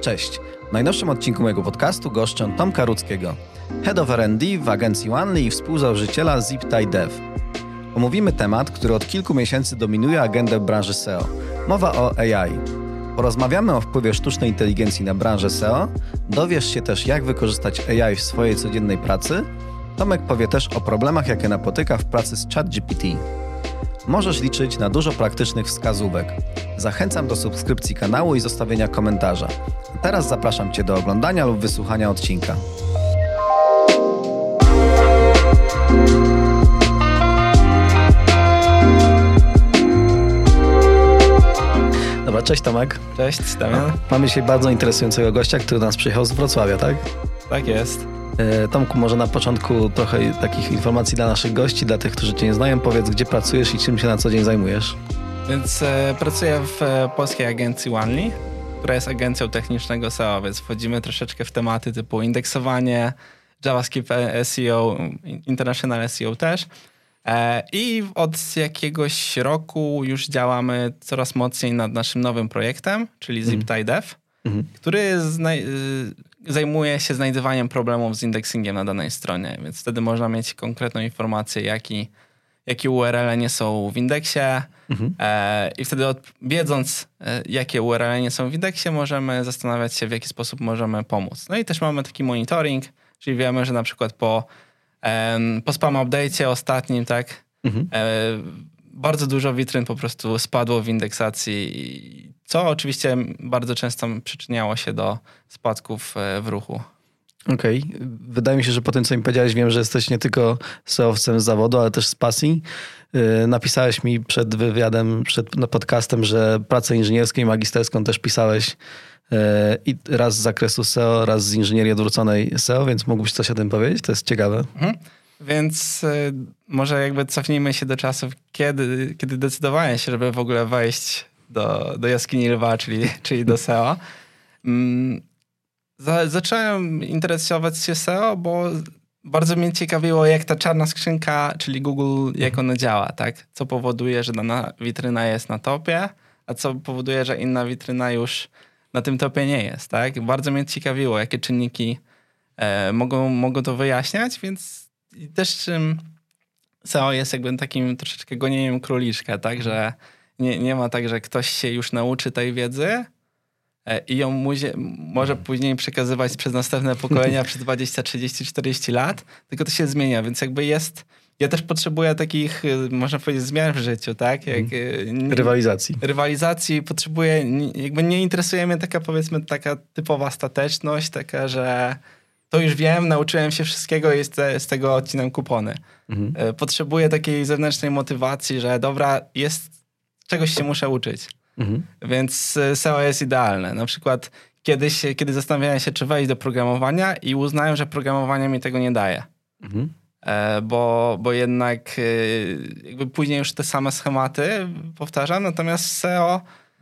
Cześć. W najnowszym odcinku mojego podcastu goszczę Tomka Rudzkiego, Head of R&D w agencji Onely i współzałożyciela ZipTide Dev. Omówimy temat, który od kilku miesięcy dominuje agendę w branży SEO. Mowa o AI. Porozmawiamy o wpływie sztucznej inteligencji na branżę SEO, dowiesz się też, jak wykorzystać AI w swojej codziennej pracy. Tomek powie też o problemach, jakie napotyka w pracy z ChatGPT. Możesz liczyć na dużo praktycznych wskazówek. Zachęcam do subskrypcji kanału i zostawienia komentarza. Teraz zapraszam Cię do oglądania lub wysłuchania odcinka. Dobra, cześć Tomek. Cześć, Damian. Mamy dzisiaj bardzo interesującego gościa, który do nas przyjechał z Wrocławia, tak? Tak jest. Tomku, może na początku trochę takich informacji dla naszych gości, dla tych, którzy Cię nie znają. Powiedz, gdzie pracujesz i czym się na co dzień zajmujesz? Więc pracuję w polskiej agencji Onely, która jest agencją technicznego SEO, więc wchodzimy troszeczkę w tematy typu indeksowanie, JavaScript SEO, International SEO też. I od jakiegoś roku już działamy coraz mocniej nad naszym nowym projektem, czyli ZipTide Dev, który zajmuje się znajdywaniem problemów z indeksingiem na danej stronie, więc wtedy można mieć konkretną informację, jakie URL nie są w indeksie i wtedy wiedząc, jakie URL nie są w indeksie, możemy zastanawiać się, w jaki sposób możemy pomóc. No i też mamy taki monitoring, czyli wiemy, że na przykład po spam update'cie ostatnim, tak, bardzo dużo witryn po prostu spadło w indeksacji, co oczywiście bardzo często przyczyniało się do spadków w ruchu. Okej. Wydaje mi się, że po tym, co mi powiedziałeś, wiem, że jesteś nie tylko SEO-wcem z zawodu, ale też z pasji. Napisałeś mi przed wywiadem, przed podcastem, że pracę inżynierską i magisterską też pisałeś i raz z zakresu SEO, raz z inżynierii odwróconej SEO, więc mógłbyś coś o tym powiedzieć? To jest ciekawe. Więc może jakby cofnijmy się do czasów, kiedy decydowałem się, żeby w ogóle wejść do jaskini lwa, czyli do SEO. Zacząłem interesować się SEO, bo bardzo mnie ciekawiło, jak ta czarna skrzynka, czyli Google, jak ona działa, tak? Co powoduje, że dana witryna jest na topie, a co powoduje, że inna witryna już na tym topie nie jest, tak? Bardzo mnie ciekawiło, jakie czynniki mogą to wyjaśniać, więc też SEO jest jakby takim troszeczkę gonieniem króliczka, tak? Że nie ma tak, że ktoś się już nauczy tej wiedzy i ją może później przekazywać przez następne pokolenia przez 20, 30, 40 lat, tylko to się zmienia, więc jakby ja też potrzebuję takich, można powiedzieć, zmian w życiu, tak? Jak, Rywalizacji potrzebuję, jakby nie interesuje mnie taka typowa stateczność, taka, że to już wiem, nauczyłem się wszystkiego i z tego odcinam kupony. Potrzebuję takiej zewnętrznej motywacji, że dobra, czegoś się muszę uczyć. Więc SEO jest idealne. Na przykład kiedy zastanawiałem się, czy wejść do programowania i uznałem, że programowanie mi tego nie daje. Bo jednak jakby później już te same schematy powtarzam, natomiast SEO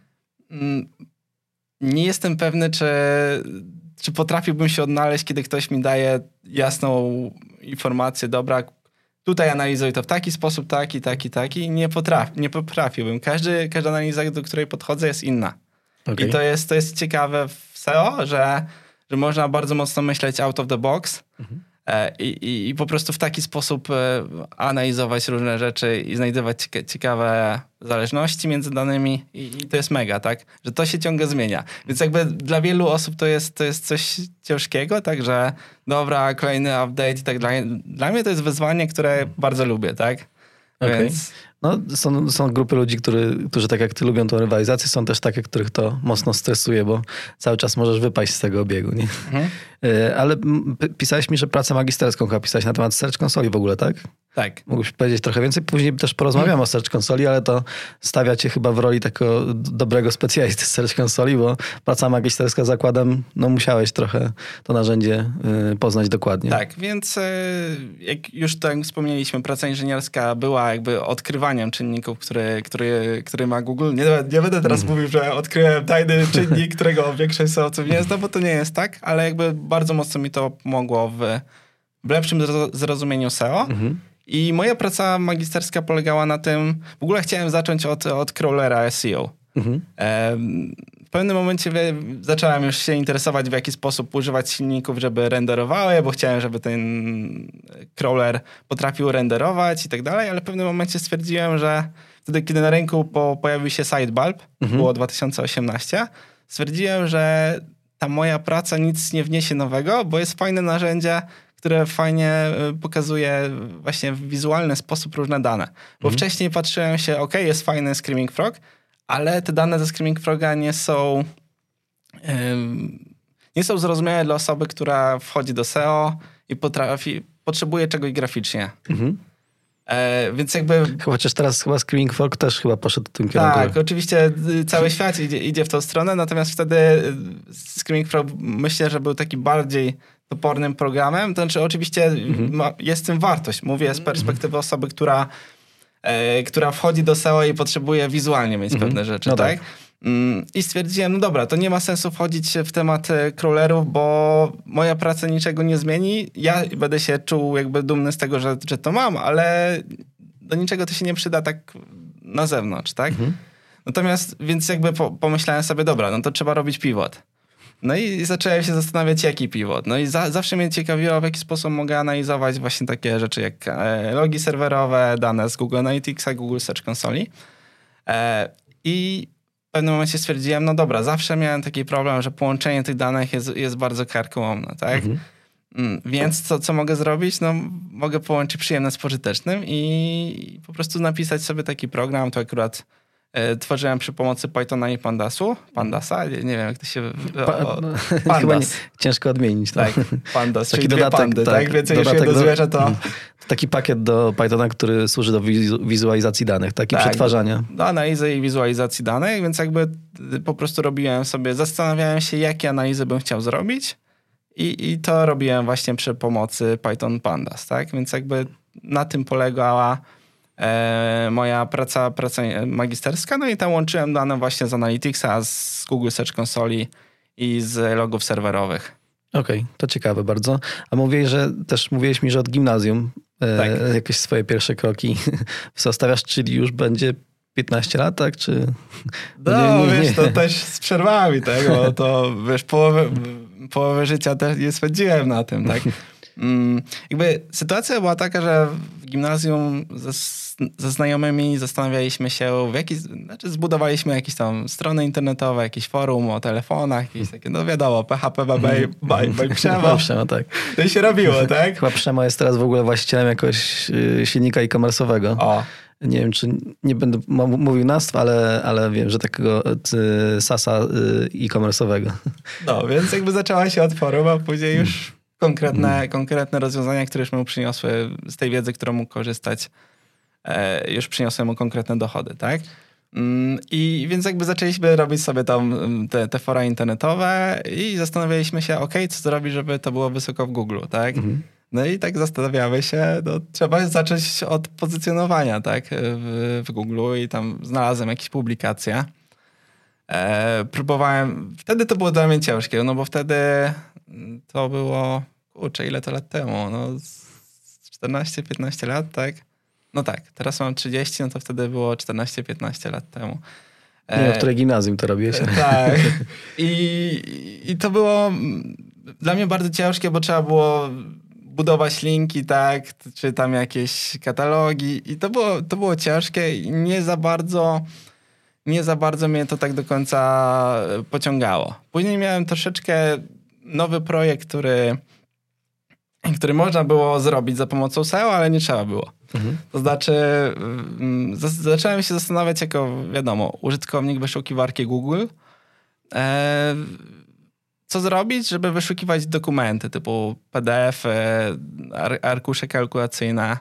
nie jestem pewny, czy potrafiłbym się odnaleźć, kiedy ktoś mi daje jasną informację, dobra, tutaj analizuj to w taki sposób, taki. Nie potrafiłbym. Każda analiza, do której podchodzę, jest inna. Okay. I to jest ciekawe w SEO, że można bardzo mocno myśleć out of the box i po prostu w taki sposób analizować różne rzeczy i znajdować ciekawe zależności między danymi i to jest mega, tak? Że to się ciągle zmienia. Więc jakby dla wielu osób to jest coś ciężkiego, także dobra, kolejny update i tak dalej. Dla mnie to jest wyzwanie, które bardzo lubię, tak? Okay. Więc... No, są grupy ludzi, którzy tak jak ty lubią tą rywalizację, są też takie, których to mocno stresuje, bo cały czas możesz wypaść z tego obiegu, nie? Ale pisałeś mi, że pracę magisterską chyba pisałeś na temat Search Console w ogóle, tak? Tak. Mógłbyś powiedzieć trochę więcej? Później też porozmawiamy o Search Console, ale to stawia cię chyba w roli takiego dobrego specjalisty z Search Console, bo praca magisterska zakładam, no musiałeś trochę to narzędzie poznać dokładnie. Tak, więc jak już tak wspomnieliśmy, praca inżynierska była jakby odkrywaniem czynników, które ma Google. Nie będę teraz mówił, że odkryłem tajny czynnik, którego większość SEO-ców nie zna, bo to nie jest tak, ale jakby bardzo mocno mi to pomogło w lepszym zrozumieniu SEO. I moja praca magisterska polegała na tym, w ogóle chciałem zacząć od crawlera SEO. pewnym momencie zacząłem już się interesować, w jaki sposób używać silników, żeby renderowały, bo chciałem, żeby ten crawler potrafił renderować i tak dalej, ale w pewnym momencie stwierdziłem, że wtedy, kiedy na rynku pojawił się Sidebulb, było 2018, stwierdziłem, że ta moja praca nic nie wniesie nowego, bo jest fajne narzędzie, które fajnie pokazuje właśnie w wizualny sposób różne dane. Bo wcześniej patrzyłem się, jest fajny Screaming Frog, ale te dane ze Screaming Froga nie są zrozumiałe dla osoby, która wchodzi do SEO i potrzebuje czegoś graficznie. Więc jakby... Chociaż teraz chyba Screaming Frog też chyba poszedł w tym kierunku. Tak, oczywiście cały świat idzie w tą stronę, natomiast wtedy Screaming Frog myślę, że był taki bardziej topornym programem. To znaczy oczywiście jest w tym wartość. Mówię z perspektywy osoby, która wchodzi do SEO i potrzebuje wizualnie mieć pewne rzeczy, no tak? I stwierdziłem, no dobra, to nie ma sensu wchodzić w temat crawlerów, bo moja praca niczego nie zmieni. Ja będę się czuł jakby dumny z tego, że to mam, ale do niczego to się nie przyda tak na zewnątrz, tak? Natomiast, więc jakby pomyślałem sobie, dobra, no to trzeba robić pivot. No i zacząłem się zastanawiać, jaki pivot. No i zawsze mnie ciekawiło, w jaki sposób mogę analizować właśnie takie rzeczy jak logi serwerowe, dane z Google Analyticsa, Google Search Console. I w pewnym momencie stwierdziłem, no dobra, zawsze miałem taki problem, że połączenie tych danych jest bardzo karkołomne, tak? Więc co mogę zrobić? No mogę połączyć przyjemne z pożytecznym i po prostu napisać sobie taki program. To akurat tworzyłem przy pomocy Pythona i Pandasa. Nie wiem, jak to się... Pandas. Ciężko odmienić. Tak, Pandas, taki czyli dodatek, pandy, tak? Więc jeśli jedno zwierzę, to... Taki pakiet do Pythona, który służy do wizualizacji danych, przetwarzania. Do analizy i wizualizacji danych, więc jakby po prostu zastanawiałem się, jakie analizy bym chciał zrobić i to robiłem właśnie przy pomocy Python Pandas, tak? Więc jakby na tym polegała moja praca magisterska, no i tam łączyłem dane właśnie z Analyticsa, z Google Search Console i z logów serwerowych. Okej, to ciekawe bardzo. A mówiłeś mi, że od gimnazjum jakieś swoje pierwsze kroki zostawiasz, czyli już będzie 15 lat, tak? Czy... No, wiesz, to też z przerwami, tak? Bo to, wiesz, połowę życia też nie spędziłem na tym, tak? Jakby sytuacja była taka, że w gimnazjum ze znajomymi zastanawialiśmy się, zbudowaliśmy jakieś tam strony internetowe, jakieś forum o telefonach, jakieś takie, no wiadomo, PHP, Przemo. Przemo, tak. To się robiło, tak? Chyba Przemo jest teraz w ogóle właścicielem jakoś silnika e-commerce'owego. O. Nie wiem, czy nie będę mówił nazw, ale wiem, że takiego SaaS-a e-commerce'owego. No, więc jakby zaczęła się od forum, a później już konkretne rozwiązania, które już mu przyniosły z tej wiedzy, którą mógł korzystać, już przyniosły mu konkretne dochody, tak? I więc jakby zaczęliśmy robić sobie tam te fora internetowe i zastanawialiśmy się, co zrobić, żeby to było wysoko w Google, tak? No i tak zastanawiamy się, no trzeba zacząć od pozycjonowania, tak? W Google i tam znalazłem jakieś publikacje. Próbowałem, wtedy to było dla mnie ciężkie, no bo wtedy to było, ile to lat temu? No 14-15 lat, tak? No tak, teraz mam 30, no to wtedy było 14-15 lat temu. Nie wiem, w której gimnazjum to robiłeś. Tak. I to było dla mnie bardzo ciężkie, bo trzeba było budować linki, tak? Czy tam jakieś katalogi. I to było ciężkie i nie za bardzo mnie to tak do końca pociągało. Później miałem troszeczkę nowy projekt, który można było zrobić za pomocą SEO, ale nie trzeba było. To znaczy zacząłem się zastanawiać jako, wiadomo, użytkownik wyszukiwarki Google, co zrobić, żeby wyszukiwać dokumenty typu PDF, arkusze kalkulacyjne,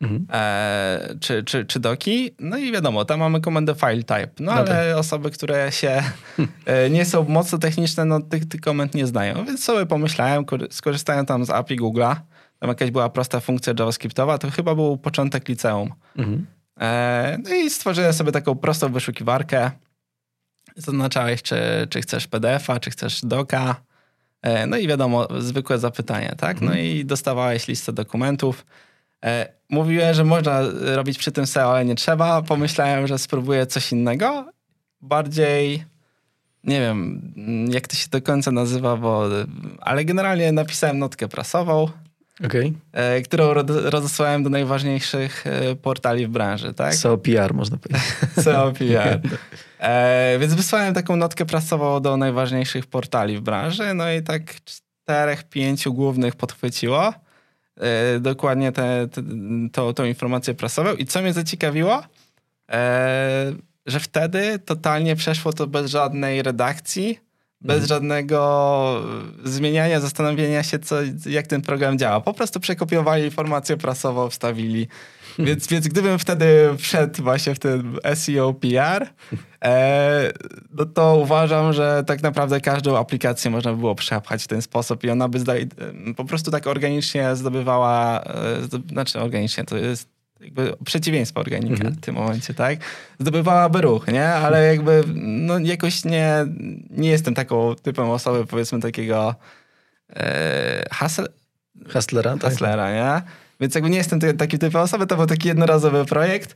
czy doki. No i wiadomo, tam mamy komendę file type. No ale osoby, które się nie są mocno techniczne, no tych komend nie znają. Więc sobie pomyślałem, skorzystałem tam z API Google'a. Tam jakaś była prosta funkcja javascriptowa. To chyba był początek liceum. No i stworzyłem sobie taką prostą wyszukiwarkę. Zaznaczałeś, czy chcesz PDF-a, czy chcesz doka. No i wiadomo, zwykłe zapytanie, tak? No i dostawałeś listę dokumentów. Mówiłem, że można robić przy tym SEO, ale nie trzeba. Pomyślałem, że spróbuję coś innego. Bardziej nie wiem, jak to się do końca nazywa, ale generalnie napisałem notkę prasową, którą rozesłałem do najważniejszych portali w branży, tak? SEO PR można powiedzieć. SEO PR. Więc wysłałem taką notkę prasową do najważniejszych portali w branży, no i tak 4-5 głównych podchwyciło dokładnie tą informację prasową. I co mnie zaciekawiło, że wtedy totalnie przeszło to bez żadnej redakcji, bez żadnego zmieniania, zastanowienia się, jak ten program działa. Po prostu przekopiowali informację prasową, wstawili. Więc gdybym wtedy wszedł właśnie w ten SEO PR, no to uważam, że tak naprawdę każdą aplikację można by było przepchać w ten sposób i ona by po prostu tak organicznie zdobywała, organicznie to jest jakby przeciwieństwo organika w tym momencie, tak? Zdobywałaby ruch, nie? Ale jakby no jakoś nie jestem taką typem osoby, powiedzmy takiego Hustlera, tak? Hustlera, nie? Więc jakby nie jestem taki typem osoby, to był taki jednorazowy projekt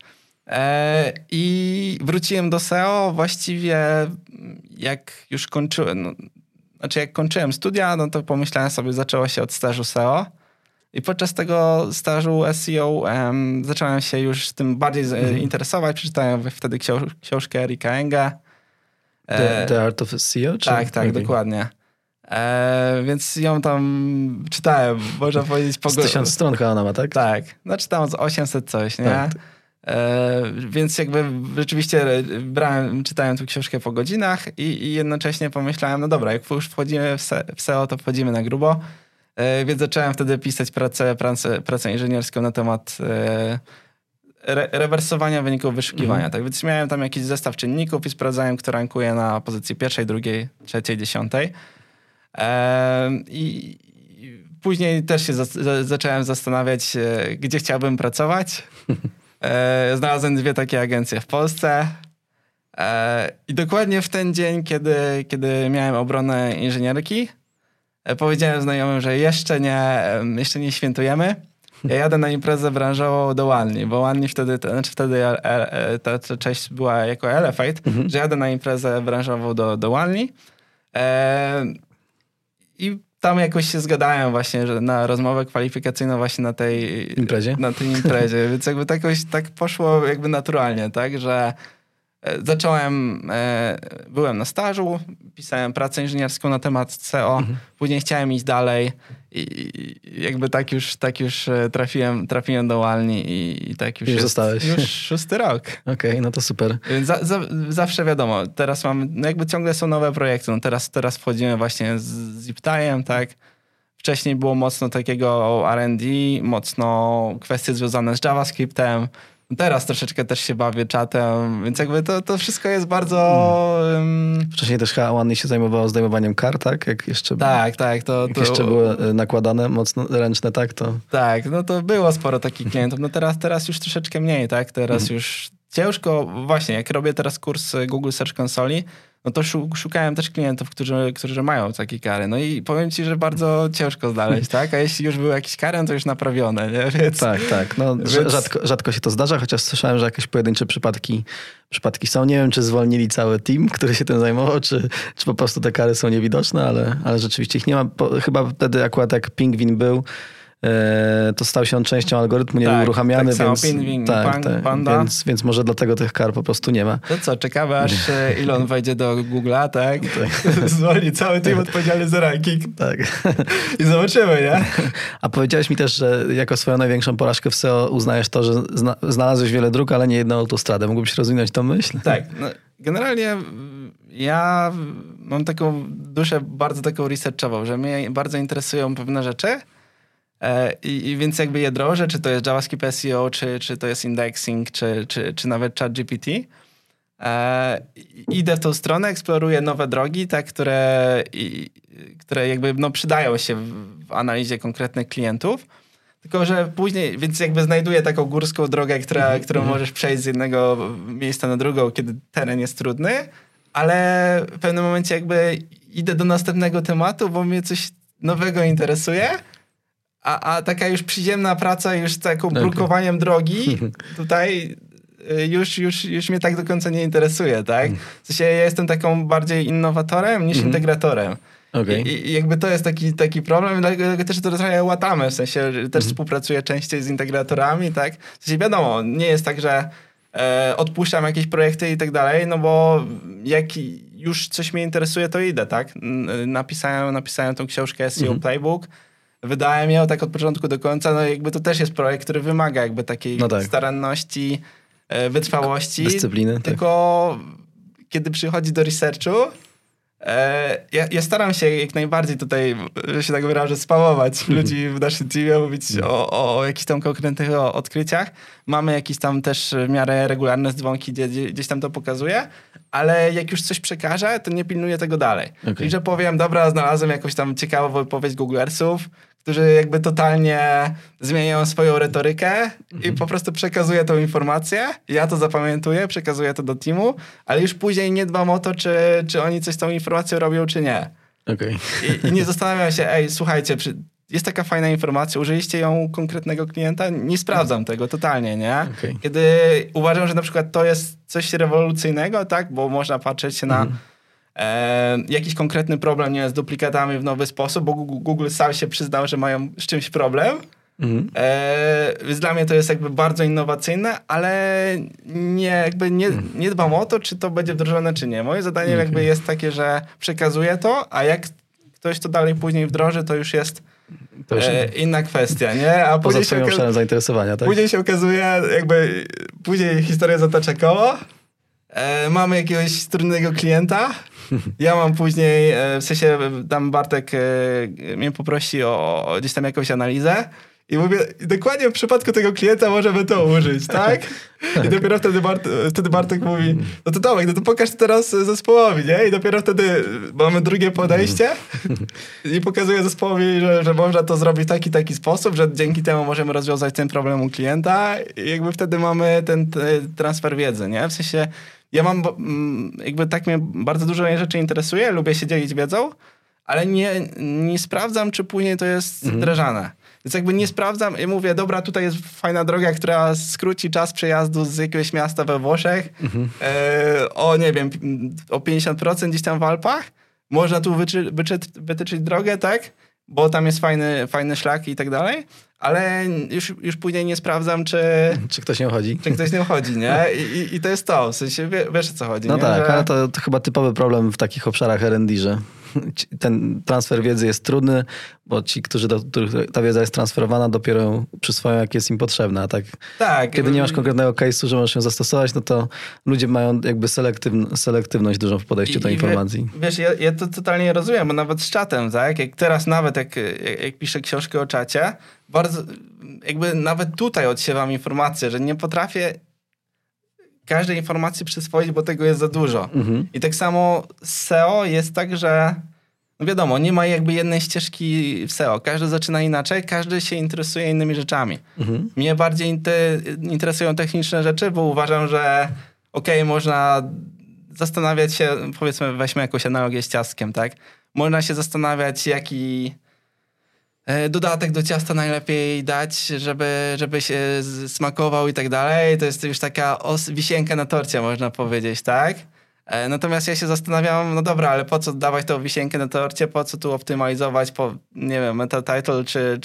i wróciłem do SEO właściwie jak już kończyłem, jak kończyłem studia, no to pomyślałem sobie, zaczęło się od stażu SEO. I podczas tego stażu SEO zacząłem się już tym bardziej interesować. Przeczytałem wtedy książkę Erika Enga. The Art of SEO? Czy? Tak, okay. Dokładnie. Więc ją tam czytałem, można powiedzieć... Z 1000 stron chyba ona ma, tak? Tak. No czytałem z 800 coś, nie? Tak. Więc jakby rzeczywiście czytałem tę książkę po godzinach i jednocześnie pomyślałem, no dobra, jak już wchodzimy w SEO, to wchodzimy na grubo. Więc zacząłem wtedy pisać pracę inżynierską na temat rewersowania wyników wyszukiwania. Tak? Więc miałem tam jakiś zestaw czynników i sprawdzałem, kto rankuje na pozycji 1., 2., 3., 10. I później też się zacząłem zastanawiać, gdzie chciałbym pracować. Znalazłem 2 takie agencje w Polsce. I dokładnie w ten dzień, kiedy miałem obronę inżynierki, powiedziałem znajomym, że jeszcze nie świętujemy. Ja jadę na imprezę branżową do Walni, bo Walni wtedy ta część była jako Elevate, że jadę na imprezę branżową do Walni. I tam jakoś się zgadałem właśnie, że na rozmowę kwalifikacyjną właśnie na tej imprezie. Więc jakby tak poszło jakby naturalnie, tak, że byłem na stażu, pisałem pracę inżynierską na temat SEO, później chciałem iść dalej i jakby tak już trafiłem do Walni i tak już zostałeś. Już 6. rok. Okej, no to super. Więc zawsze wiadomo, teraz mamy, no jakby ciągle są nowe projekty, no teraz wchodzimy właśnie z ZipTie'em, tak? Wcześniej było mocno takiego R&D, mocno kwestie związane z JavaScriptem. Teraz troszeczkę też się bawię czatem, więc jakby to wszystko jest bardzo... Wcześniej też Walni się zajmowało zdejmowaniem kar, tak? Jak jeszcze jeszcze były nakładane mocno ręczne, tak? Tak, no to było sporo takich klientów. No teraz już troszeczkę mniej, tak? Teraz już ciężko, właśnie jak robię teraz kurs Google Search Console, no to szukałem też klientów, którzy mają takie kary. No i powiem ci, że bardzo ciężko znaleźć, tak? A jeśli już były jakieś kary, to już naprawione, nie? Więc, tak. No, rzadko się to zdarza, chociaż słyszałem, że jakieś pojedyncze przypadki są. Nie wiem, czy zwolnili cały team, który się tym zajmował, czy po prostu te kary są niewidoczne, ale rzeczywiście ich nie ma. Chyba wtedy akurat jak Pingwin był, to stał się on częścią algorytmu, nie był uruchamiany, więc może dlatego tych kar po prostu nie ma. To co, czekamy aż Elon wejdzie do Google'a, tak? Zwolni cały team odpowiedzialny za ranking. Tak. I zobaczymy, nie? A powiedziałeś mi też, że jako swoją największą porażkę w SEO uznajesz to, że znalazłeś wiele dróg, ale nie jedną autostradę. Mógłbyś rozwinąć tą myśl? Tak. No, generalnie ja mam taką duszę bardzo taką researchową, że mnie bardzo interesują pewne rzeczy. I więc jakby je drążę, czy to jest JavaScript SEO, czy to jest indexing, czy nawet ChatGPT. Idę w tą stronę, eksploruję nowe drogi, tak, które jakby przydają się w analizie konkretnych klientów. Tylko że później, więc jakby znajduję taką górską drogę, którą możesz przejść z jednego miejsca na drugą, kiedy teren jest trudny, ale w pewnym momencie jakby idę do następnego tematu, bo mnie coś nowego interesuje. A taka już przyziemna praca, już z taką brukowaniem drogi tutaj już mnie tak do końca nie interesuje, tak? W sensie ja jestem taką bardziej innowatorem niż integratorem. Okay. I jakby to jest taki problem, dlatego też to trochę łatamy, w sensie też współpracuję częściej z integratorami, tak? W sensie wiadomo, nie jest tak, że odpuszczam jakieś projekty i tak dalej, no bo jak już coś mnie interesuje, to idę, tak? Napisałem tą książkę SEO Playbook, wydałem ją tak od początku do końca, no jakby to też jest projekt, który wymaga jakby takiej staranności, wytrwałości. Dyscypliny. Tylko kiedy przychodzi do researchu, ja staram się jak najbardziej tutaj, że się tak wyrażę, spamować ludzi w naszym teamie, mówić o jakichś tam konkretnych odkryciach. Mamy jakieś tam też w miarę regularne dzwonki, gdzieś tam to pokazuję, ale jak już coś przekażę, to nie pilnuję tego dalej. Okay. Czyli, że powiem, dobra, znalazłem jakąś tam ciekawą wypowiedź Googlersów, którzy jakby totalnie zmieniają swoją retorykę i po prostu przekazuję tą informację, ja to zapamiętuję, przekazuję to do teamu, ale już później nie dbam o to, czy oni coś z tą informacją robią, czy nie. Okay. I nie zastanawiam się, słuchajcie, jest taka fajna informacja, użyliście ją konkretnego klienta? Nie sprawdzam tego totalnie, nie? Okay. Kiedy uważam, że na przykład to jest coś rewolucyjnego, tak? Bo można patrzeć się na jakiś konkretny problem, nie wiem, z duplikatami w nowy sposób, bo Google sam się przyznał, że mają z czymś problem. Więc dla mnie to jest jakby bardzo innowacyjne, ale nie dbam o to, czy to będzie wdrożone, czy nie. Moje zadanie jakby jest takie, że przekazuję to, a jak ktoś to dalej później wdroży, to już jest inna kwestia, nie? A poza swoim obszarem zainteresowania, tak? Później się okazuje, później historia zatacza koło. Mamy jakiegoś trudnego klienta. Ja mam później, w sensie tam Bartek mnie poprosi o gdzieś tam jakąś analizę i mówię, dokładnie w przypadku tego klienta możemy to użyć, tak? I dopiero wtedy Bartek mówi, no to Tomek, no to pokaż to teraz zespołowi, nie? I dopiero wtedy mamy drugie podejście i pokazuję zespołowi, że można to zrobić w taki sposób, że dzięki temu możemy rozwiązać ten problem u klienta i jakby wtedy mamy ten transfer wiedzy, nie? W sensie ja mam, jakby tak mnie bardzo dużo rzeczy interesuje, lubię się dzielić wiedzą, ale nie sprawdzam, czy później to jest wdrażane. Więc jakby nie sprawdzam i mówię, dobra, tutaj jest fajna droga, która skróci czas przejazdu z jakiegoś miasta we Włoszech o, nie wiem, o 50% gdzieś tam w Alpach. Można tu wytyczyć drogę, tak? Bo tam jest fajny szlak i tak dalej. Ale już później nie sprawdzam, czy ktoś nie chodzi. Czy ktoś nie chodzi, nie? I to jest to. W sensie wiesz, o co chodzi. No nie? tak, ale to chyba typowy problem w takich obszarach R&D, że ten transfer wiedzy jest trudny, bo ci, do których ta wiedza jest transferowana, dopiero przyswajają, jak jest im potrzebna. A tak, kiedy nie masz konkretnego case'u, że możesz ją zastosować, no to ludzie mają jakby selektywność dużą w podejściu do informacji. Wiesz, ja to totalnie rozumiem, bo nawet z czatem, tak? Jak teraz nawet, jak piszę książkę o czacie, bardzo jakby nawet tutaj odsiewam informacje, że nie potrafię każdej informacji przyswoić, bo tego jest za dużo. I tak samo z SEO jest tak, że no wiadomo, nie ma jakby jednej ścieżki w SEO. Każdy zaczyna inaczej, każdy się interesuje innymi rzeczami. Mnie bardziej interesują techniczne rzeczy, bo uważam, że można zastanawiać się, powiedzmy, weźmy jakąś analogię z ciastkiem, tak? Można się zastanawiać, jaki dodatek do ciasta najlepiej dać, żeby się smakował i tak dalej. To jest już taka wisienka na torcie, można powiedzieć, tak? Natomiast ja się zastanawiam, no dobra, ale po co dawać tą wisienkę na torcie, po co tu optymalizować nie wiem, meta title,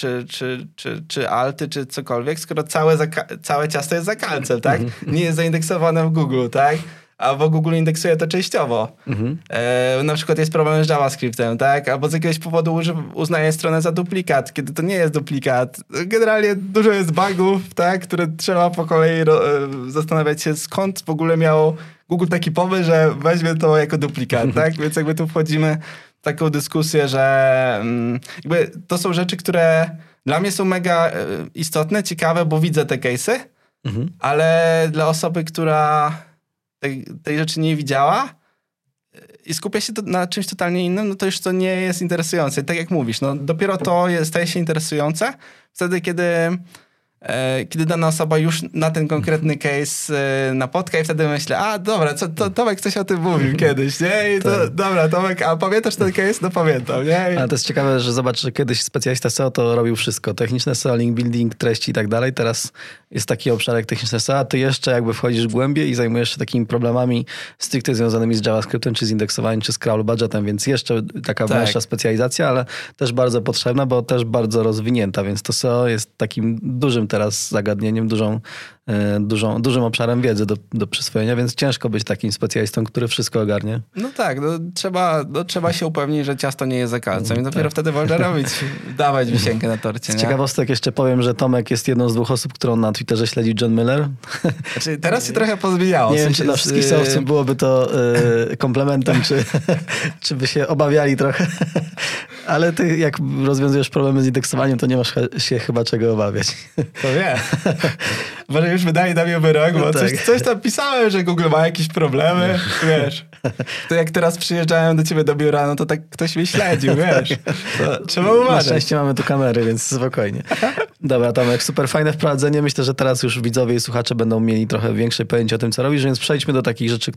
czy alty, czy cokolwiek, skoro całe ciasto jest za kalcem, tak? Nie jest zaindeksowane w Google, tak? Albo Google indeksuje to częściowo. Na przykład jest problem z JavaScriptem, tak? Albo z jakiegoś powodu uznaje stronę za duplikat, kiedy to nie jest duplikat. Generalnie dużo jest bugów, tak? Które trzeba po kolei zastanawiać się, skąd w ogóle miał Google taki pomysł, że weźmie to jako duplikat, tak? Więc jakby tu wchodzimy w taką dyskusję, że jakby to są rzeczy, które dla mnie są mega istotne, ciekawe, bo widzę te case'y, ale dla osoby, która tej rzeczy nie widziała i skupia się na czymś totalnie innym, no to już to nie jest interesujące. I tak jak mówisz, no dopiero to staje się interesujące wtedy, kiedy kiedy dana osoba już na ten konkretny case napotka i wtedy myślę, a dobra, Tomek coś o tym mówił kiedyś, nie? I to, dobra, Tomek, a pamiętasz ten case? No pamiętam, nie? Ale to jest ciekawe, że zobacz, że kiedyś specjalista SEO to robił wszystko. Techniczne SEO, link building, treści i tak dalej. Teraz jest taki obszar jak techniczne SEO, a ty jeszcze jakby wchodzisz głębiej i zajmujesz się takimi problemami stricte związanymi z JavaScriptem, czy z indeksowaniem, czy z crawl budgetem, więc jeszcze taka węższa specjalizacja, ale też bardzo potrzebna, bo też bardzo rozwinięta, więc to SEO jest takim dużym teraz zagadnieniem, dużym obszarem wiedzy do przyswojenia, więc ciężko być takim specjalistą, który wszystko ogarnie. No tak, trzeba się upewnić, że ciasto nie jest za kalcem i dopiero wtedy można dawać wisienkę na torcie. Z ciekawostek jeszcze powiem, że Tomek jest jedną z 2 osób, którą na Twitterze śledzi John Miller. Znaczy, teraz się trochę pozmieniało. Nie wiem, czy dla wszystkich SEO-owców byłoby to komplementem, czy by się obawiali trochę. Ale ty jak rozwiązujesz problemy z indeksowaniem, to nie masz się chyba czego obawiać. To wie. Może już wydaje na mnie wyrok, bo coś tam pisałem, że Google ma jakieś problemy, wiesz. To jak teraz przyjeżdżałem do ciebie do biura, no to tak ktoś mnie śledził, wiesz. To trzeba uważać. Na szczęście mamy tu kamery, więc spokojnie. Dobra, Tomek, super fajne wprowadzenie. Myślę, że teraz już widzowie i słuchacze będą mieli trochę większe pojęcie o tym, co robisz, więc przejdźmy do takich rzeczy,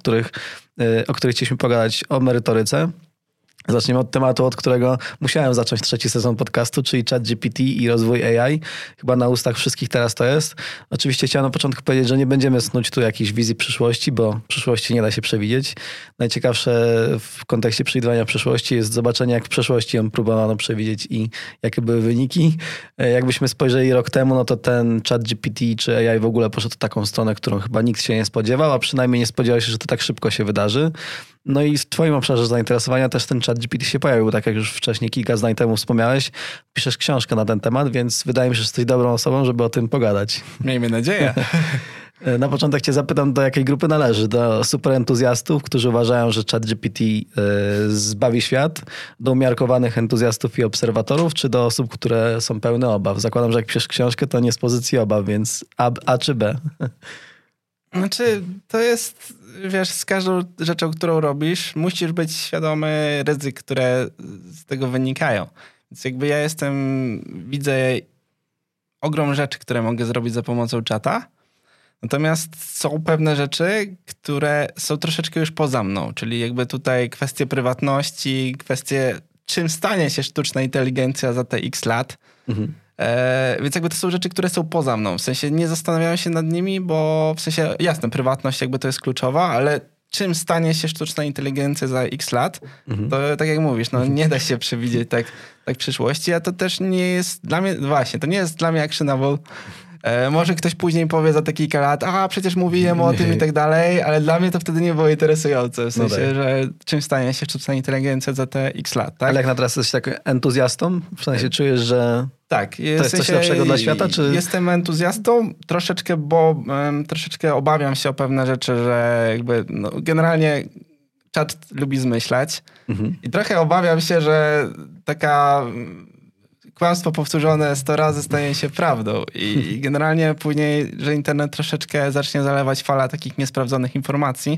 o których chcieliśmy pogadać, o merytoryce. Zaczniemy od tematu, od którego musiałem zacząć 3. sezon podcastu, czyli ChatGPT i rozwój AI. Chyba na ustach wszystkich teraz to jest. Oczywiście chciałem na początku powiedzieć, że nie będziemy snuć tu jakiejś wizji przyszłości, bo przyszłości nie da się przewidzieć. Najciekawsze w kontekście przewidywania przyszłości jest zobaczenie, jak w przeszłości ją próbowano przewidzieć i jakie były wyniki. Jakbyśmy spojrzeli rok temu, no to ten ChatGPT czy AI w ogóle poszedł w taką stronę, którą chyba nikt się nie spodziewał, a przynajmniej nie spodziewał się, że to tak szybko się wydarzy. No i w twoim obszarze zainteresowania też ten ChatGPT się pojawił, tak jak już wcześniej kilka zdań temu wspomniałeś. Piszesz książkę na ten temat, więc wydaje mi się, że jesteś dobrą osobą, żeby o tym pogadać. Miejmy nadzieję. Na początek cię zapytam, do jakiej grupy należy? Do superentuzjastów, którzy uważają, że ChatGPT zbawi świat, do umiarkowanych entuzjastów i obserwatorów, czy do osób, które są pełne obaw? Zakładam, że jak piszesz książkę, to nie z pozycji obaw, więc A czy B? Znaczy, to jest, wiesz, z każdą rzeczą, którą robisz, musisz być świadomy ryzyk, które z tego wynikają. Więc jakby widzę ogrom rzeczy, które mogę zrobić za pomocą czata, natomiast są pewne rzeczy, które są troszeczkę już poza mną, czyli jakby tutaj kwestie prywatności, kwestie czym stanie się sztuczna inteligencja za te x lat. Mhm. Więc jakby to są rzeczy, które są poza mną. W sensie nie zastanawiałem się nad nimi, bo w sensie jasne, prywatność jakby to jest kluczowa, ale czym stanie się sztuczna inteligencja za x lat, to tak jak mówisz, no nie da się przewidzieć tak przyszłości, a to też nie jest dla mnie, właśnie, to nie jest dla mnie actionable. Może ktoś później powie za te kilka lat, przecież mówiłem o tym i tak dalej, ale dla mnie to wtedy nie było interesujące. W sensie, że czym stanie się sztuczna inteligencja za te x lat, tak? Ale jak na teraz jesteś tak entuzjastą? W sensie czujesz, że tak, to jest coś lepszego dla świata? Czy... Jestem entuzjastą troszeczkę, bo troszeczkę obawiam się o pewne rzeczy, że jakby generalnie czat lubi zmyślać i trochę obawiam się, że taka kłamstwo powtórzone 100 razy staje się prawdą i generalnie później, że internet troszeczkę zacznie zalewać fala takich niesprawdzonych informacji.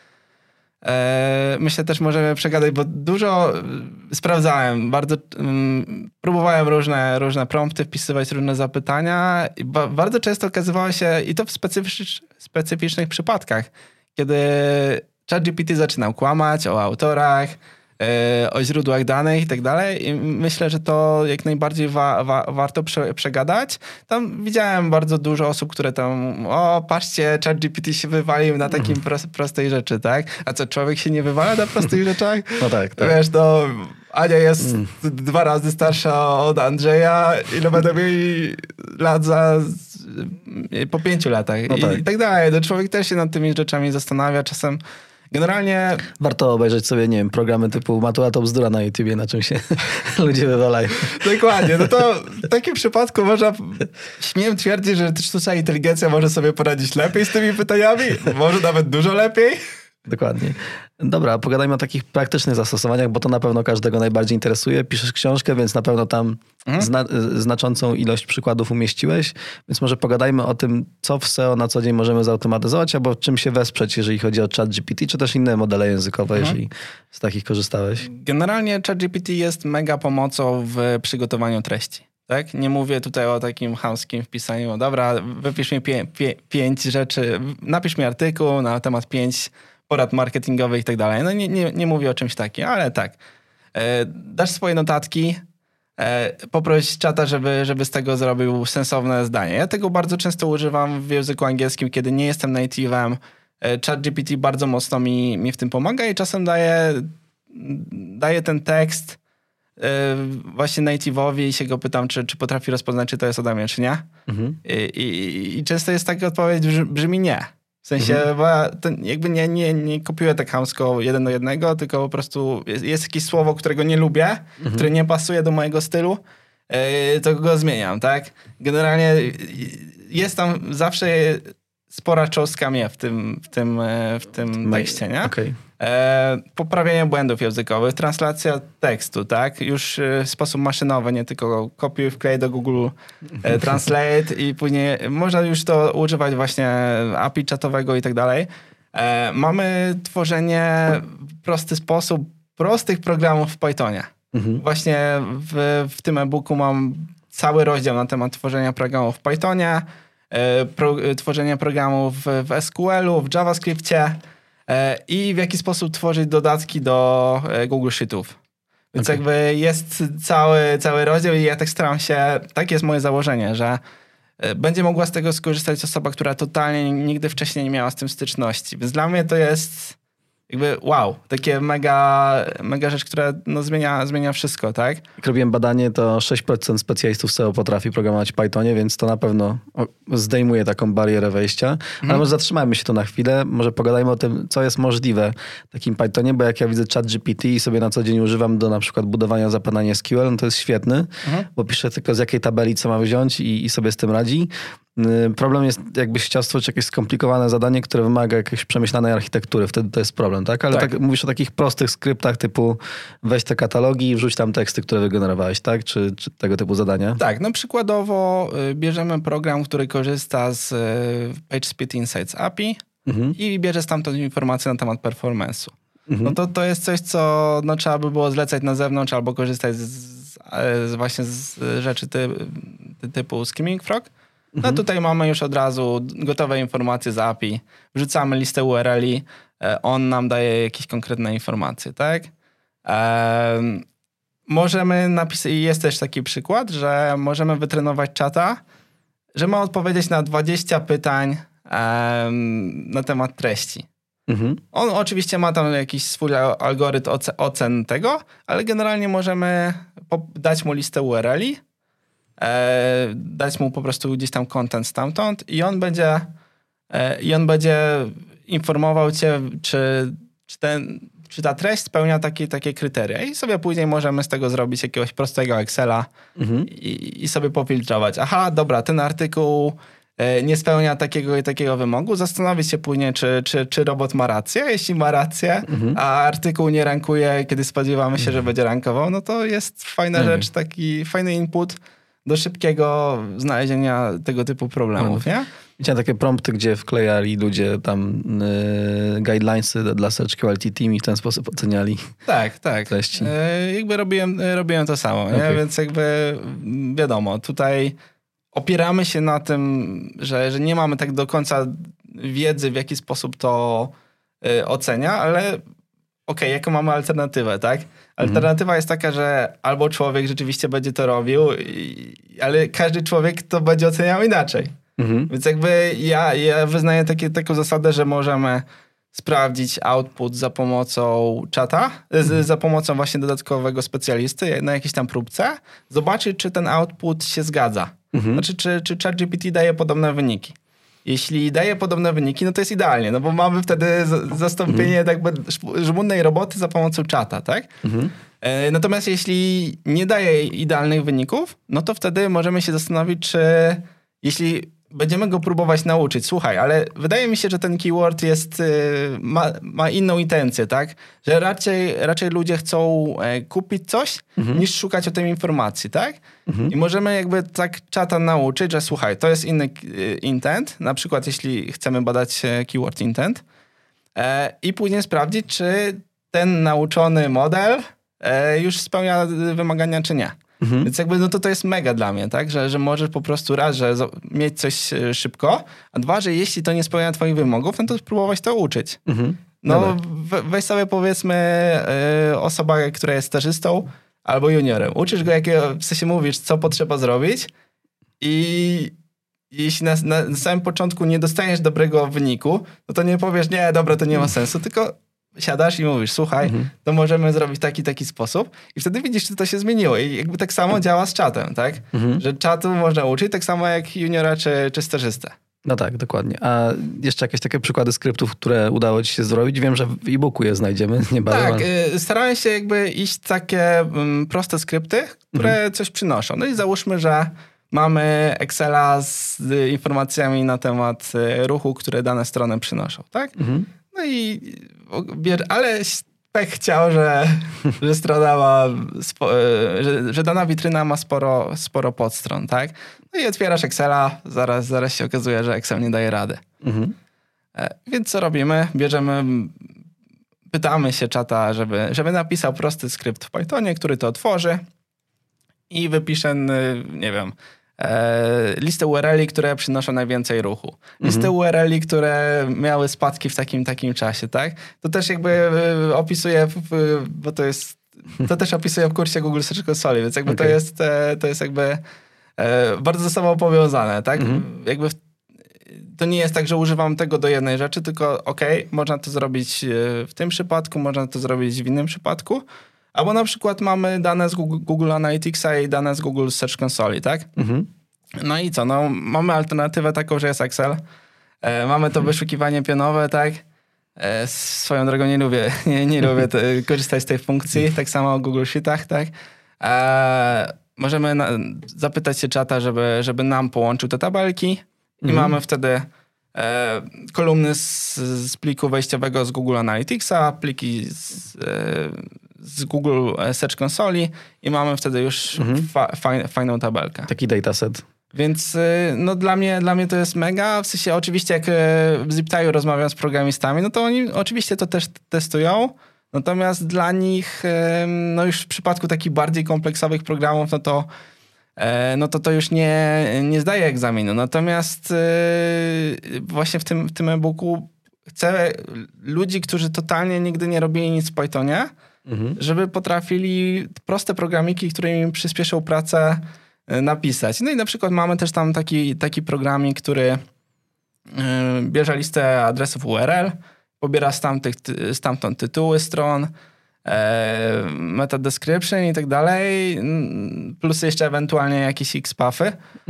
Myślę też możemy przegadać, bo dużo sprawdzałem, bardzo próbowałem różne prompty wpisywać, różne zapytania i bardzo często okazywało się, i to w specyficznych przypadkach, kiedy ChatGPT zaczynał kłamać o autorach, o źródłach danych i tak dalej. I myślę, że to jak najbardziej warto przegadać. Tam widziałem bardzo dużo osób, które tam patrzcie, ChatGPT się wywalił na takim prostej rzeczy, tak? A co, człowiek się nie wywala na prostych rzeczach? No tak. Wiesz, Ania jest 2 razy starsza od Andrzeja, ile będą mieli lat po 5 latach i tak dalej. To człowiek też się nad tymi rzeczami zastanawia. Czasem generalnie... Warto obejrzeć sobie, nie wiem, programy typu Matura to bzdura na YouTubie, na czym się ludzie wywalają. Dokładnie. No to w takim przypadku śmiem twierdzić, że sztuczna inteligencja może sobie poradzić lepiej z tymi pytaniami. Może nawet dużo lepiej. Dokładnie. Dobra, pogadajmy o takich praktycznych zastosowaniach, bo to na pewno każdego najbardziej interesuje. Piszesz książkę, więc na pewno tam znaczącą ilość przykładów umieściłeś, więc może pogadajmy o tym, co w SEO na co dzień możemy zautomatyzować, albo czym się wesprzeć, jeżeli chodzi o ChatGPT, czy też inne modele językowe, jeżeli z takich korzystałeś. Generalnie ChatGPT jest mega pomocą w przygotowaniu treści. Tak? Nie mówię tutaj o takim chamskim wpisaniu, dobra, wypisz mi 5 rzeczy, napisz mi artykuł na temat 5 porad marketingowych i tak dalej. No nie mówię o czymś takim, ale tak. Dasz swoje notatki, poproś czata, żeby z tego zrobił sensowne zdanie. Ja tego bardzo często używam w języku angielskim, kiedy nie jestem native'em. ChatGPT bardzo mocno mi w tym pomaga i czasem daję ten tekst właśnie native'owi i się go pytam, czy potrafi rozpoznać, czy to jest ode mnie, czy nie. I często jest taka odpowiedź, brzmi nie. W sensie, bo ja jakby nie kopiuję tak chamsko 1 do 1, tylko po prostu jest jakieś słowo, którego nie lubię, które nie pasuje do mojego stylu, to go zmieniam, tak? Generalnie jest tam zawsze spora cząstka mnie w tym tekście, nie? Okay. Poprawienie błędów językowych, translacja tekstu, tak? Już w sposób maszynowy, nie tylko kopiuj, wklej do Google Translate i później można już to używać właśnie API czatowego i tak dalej. Mamy tworzenie w prosty sposób prostych programów w Pythonie. Właśnie w tym e-booku mam cały rozdział na temat tworzenia programów w Pythonie, tworzenia programów w SQL-u, w JavaScriptie i w jaki sposób tworzyć dodatki do Google Sheetów. Więc jakby jest cały rozdział i ja tak staram się, tak jest moje założenie, że będzie mogła z tego skorzystać osoba, która totalnie nigdy wcześniej nie miała z tym styczności. Więc dla mnie to jest jakby wow, takie mega rzecz, która no zmienia wszystko, tak? Jak robiłem badanie, to 6% specjalistów SEO potrafi programować w Pythonie, więc to na pewno zdejmuje taką barierę wejścia. Ale może zatrzymajmy się tu na chwilę, może pogadajmy o tym, co jest możliwe w takim Pythonie, bo jak ja widzę ChatGPT i sobie na co dzień używam do na przykład budowania zapadań SQL, no to jest świetny, bo piszę tylko z jakiej tabeli co ma wziąć i sobie z tym radzi. Problem jest, jakbyś chciał stworzyć jakieś skomplikowane zadanie, które wymaga jakiejś przemyślanej architektury. Wtedy to jest problem, tak? Ale tak mówisz o takich prostych skryptach typu weź te katalogi i wrzuć tam teksty, które wygenerowałeś, tak? Czy tego typu zadania? Tak, no przykładowo bierzemy program, który korzysta z PageSpeed Insights API i bierze stamtąd informacje na temat performance'u. No to jest coś, co no, trzeba by było zlecać na zewnątrz albo korzystać właśnie z rzeczy typu Screaming Frog. No tutaj mamy już od razu gotowe informacje z API. Wrzucamy listę URL-i, on nam daje jakieś konkretne informacje, tak? Możemy napisać, i jest też taki przykład, że możemy wytrenować czata, że ma odpowiedzieć na 20 pytań na temat treści. On oczywiście ma tam jakiś swój algorytm ocen tego, ale generalnie możemy dać mu listę URL-i, dać mu po prostu gdzieś tam content stamtąd i on będzie informował cię, czy ta treść spełnia takie kryteria. I sobie później możemy z tego zrobić jakiegoś prostego Excela i sobie pofiltrować. Aha, dobra, ten artykuł nie spełnia takiego i takiego wymogu. Zastanowić się później, czy robot ma rację. Jeśli ma rację, a artykuł nie rankuje, kiedy spodziewamy się, że będzie rankował, no to jest fajna rzecz, taki fajny input do szybkiego znalezienia tego typu problemów, nie? Widziałem takie prompty, gdzie wklejali ludzie tam guidelinesy dla Search Quality Team i w ten sposób oceniali treści. Jakby robiłem to samo, nie? Więc jakby wiadomo, tutaj opieramy się na tym, że nie mamy tak do końca wiedzy, w jaki sposób to ocenia, ale jaką mamy alternatywę, tak? Alternatywa jest taka, że albo człowiek rzeczywiście będzie to robił, ale każdy człowiek to będzie oceniał inaczej. Więc jakby ja wyznaję taką zasadę, że możemy sprawdzić output za pomocą czata, za pomocą właśnie dodatkowego specjalisty na jakiejś tam próbce, zobaczyć, czy ten output się zgadza. Znaczy, czy ChatGPT daje podobne wyniki. Jeśli daje podobne wyniki, no to jest idealnie, no bo mamy wtedy zastąpienie jakby żmudnej roboty za pomocą czata, tak? Natomiast jeśli nie daje idealnych wyników, no to wtedy możemy się zastanowić, czy jeśli będziemy go próbować nauczyć, słuchaj, ale wydaje mi się, że ten keyword ma inną intencję, tak? Że raczej ludzie chcą kupić coś, niż szukać o tym informacji, tak? I możemy jakby tak czata nauczyć, że słuchaj, to jest inny intent, na przykład jeśli chcemy badać keyword intent i później sprawdzić, czy ten nauczony model już spełnia wymagania, czy nie. Więc jakby no to jest mega dla mnie, tak? Że możesz po prostu raz, że mieć coś szybko, a dwa, że jeśli to nie spełnia twoich wymogów, no to spróbować to uczyć. No weź sobie powiedzmy osoba, która jest stażystą albo juniorem. Uczysz go, w sensie mówisz, co potrzeba zrobić i jeśli na samym początku nie dostaniesz dobrego wyniku, no to nie powiesz, nie, dobra, to nie ma sensu, tylko siadasz i mówisz, słuchaj, to możemy zrobić taki sposób i wtedy widzisz, czy to się zmieniło. I jakby tak samo działa z czatem, tak? Że czatu można uczyć tak samo jak juniora czy stażystę. No tak, dokładnie. A jeszcze jakieś takie przykłady skryptów, które udało ci się zrobić? Wiem, że w e-booku je znajdziemy niebawem. Tak, starałem się jakby iść takie proste skrypty, które coś przynoszą. No i załóżmy, że mamy Excela z informacjami na temat ruchu, które dane strony przynoszą, tak? No i ale pech chciał, że strona ma, że dana witryna ma sporo podstron, tak? No i otwierasz Excela, zaraz się okazuje, że Excel nie daje rady. Więc co robimy? Pytamy się czata, żeby napisał prosty skrypt w Pythonie, który to otworzy i wypisze, nie wiem, listę URL-i, które przynoszą najwięcej ruchu. Listę URL-i, które miały spadki w takim czasie, tak? To też jakby opisuję, bo to też opisuję w kursie Google Search Console, więc jakby to jest jakby bardzo ze sobą powiązane, tak? Jakby to nie jest tak, że używam tego do jednej rzeczy, tylko można to zrobić w tym przypadku, można to zrobić w innym przypadku. Albo na przykład mamy dane z Google Analyticsa i dane z Google Search Console, tak? No i co? No, mamy alternatywę taką, że jest Excel. Mamy to wyszukiwanie pionowe, tak? Swoją drogą nie lubię korzystać z tej funkcji. Tak samo o Google Sheetach, tak? Możemy zapytać się czata, żeby nam połączył te tabelki i mamy wtedy kolumny z pliku wejściowego z Google Analyticsa, pliki z Google Search Console i mamy wtedy już fajną tabelkę. Taki dataset. Więc no dla mnie to jest mega. W sensie oczywiście jak w ZipTime'u rozmawiam z programistami, no to oni oczywiście to też testują. Natomiast dla nich, no już w przypadku takich bardziej kompleksowych programów, to już nie zdaje egzaminu. Natomiast właśnie w tym e-booku chcę ludzi, którzy totalnie nigdy nie robili nic w Pythonie, żeby potrafili proste programiki, które im przyspieszą pracę, napisać. No i na przykład mamy też tam taki programik, który bierze listę adresów URL, pobiera stamtąd tytuły stron, meta description i tak dalej, plus jeszcze ewentualnie jakieś XPath'y.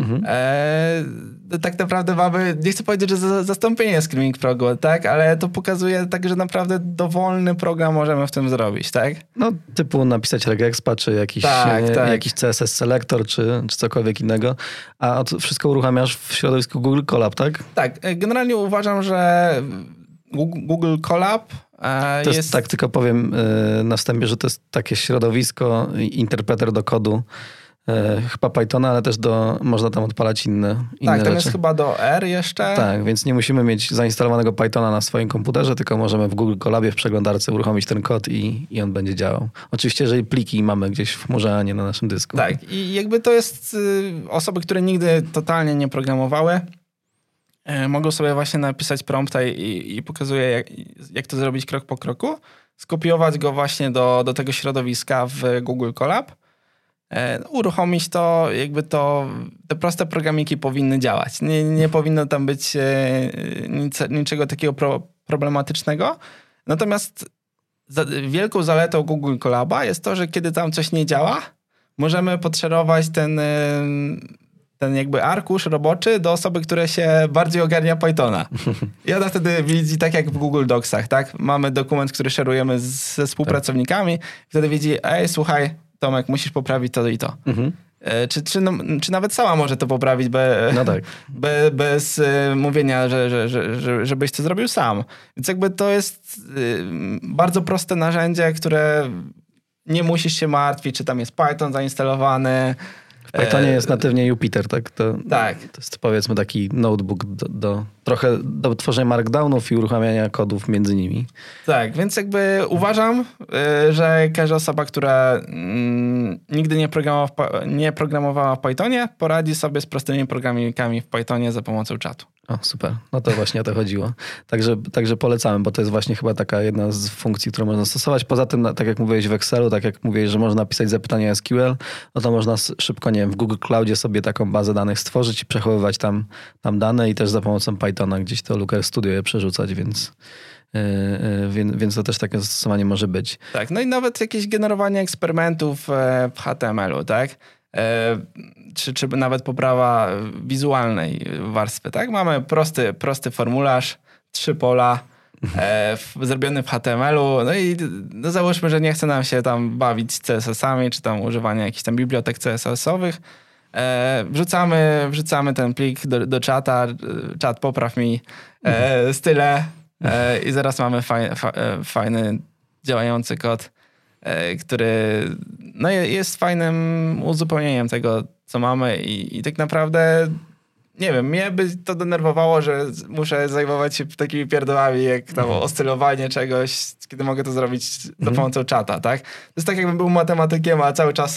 Tak naprawdę mamy, nie chcę powiedzieć, że zastąpienie Screaming Frogu, tak? Ale to pokazuje tak, że naprawdę dowolny program możemy w tym zrobić, tak? No typu napisać regexpa, czy jakiś CSS Selector, czy cokolwiek innego. A wszystko uruchamiasz w środowisku Google Colab, tak? Tak, generalnie uważam, że Google Colab to jest, tak tylko powiem na wstępie, że to jest takie środowisko, interpreter do kodu, chyba Pythona, ale też można tam odpalać inne tak, tam rzeczy. jest chyba do R jeszcze. Tak, więc nie musimy mieć zainstalowanego Pythona na swoim komputerze, tylko możemy w Google Colabie w przeglądarce uruchomić ten kod i on będzie działał. Oczywiście, jeżeli pliki mamy gdzieś w chmurze, a nie na naszym dysku. Tak, i jakby to jest osoby, które nigdy totalnie nie programowały, mogą sobie właśnie napisać prompta i pokazuje, jak to zrobić krok po kroku, skopiować go właśnie do tego środowiska w Google Colab, uruchomić to, jakby te proste programiki powinny działać. Nie powinno tam być niczego takiego problematycznego. Natomiast wielką zaletą Google Colaba jest to, że kiedy tam coś nie działa, możemy podszerować ten jakby arkusz roboczy do osoby, która się bardziej ogarnia Pythona. I ona wtedy widzi, tak jak w Google Docsach, tak? Mamy dokument, który szerujemy ze współpracownikami. Wtedy widzi, słuchaj, Tomek, musisz poprawić to i to. Czy nawet sama może to poprawić bez mówienia, żebyś to zrobił sam. Więc jakby to jest bardzo proste narzędzie, które nie musisz się martwić, czy tam jest Python zainstalowany, W Pythonie jest natywnie Jupyter, tak? Tak. To jest powiedzmy taki notebook trochę do tworzenia markdownów i uruchamiania kodów między nimi. Tak, więc jakby uważam, że każda osoba, która nigdy nie programowała w Pythonie, poradzi sobie z prostymi programikami w Pythonie za pomocą czatu. O, super. No to właśnie o to chodziło. Także polecamy, bo to jest właśnie chyba taka jedna z funkcji, którą można stosować. Poza tym, tak jak mówiłeś w Excelu, tak jak mówiłeś, że można pisać zapytania SQL, no to można szybko, nie wiem, w Google Cloudzie sobie taką bazę danych stworzyć i przechowywać tam dane i też za pomocą Pythona gdzieś to Looker Studio je przerzucać, więc to też takie zastosowanie może być. Tak, no i nawet jakieś generowanie eksperymentów w HTML-u, tak? Czy nawet poprawa wizualnej warstwy, tak? Mamy prosty formularz, 3 pola, zrobiony w HTML-u, no i załóżmy, że nie chce nam się tam bawić CSS-ami, czy tam używania jakichś tam bibliotek CSS-owych. Wrzucamy ten plik do czata, czat popraw mi style i zaraz mamy fajny, działający kod, który no jest fajnym uzupełnieniem tego, co mamy i tak naprawdę nie wiem, mnie by to denerwowało, że muszę zajmować się takimi pierdołami jak tam oscylowanie czegoś, kiedy mogę to zrobić za pomocą czata, tak? To jest tak, jakbym był matematykiem, a cały czas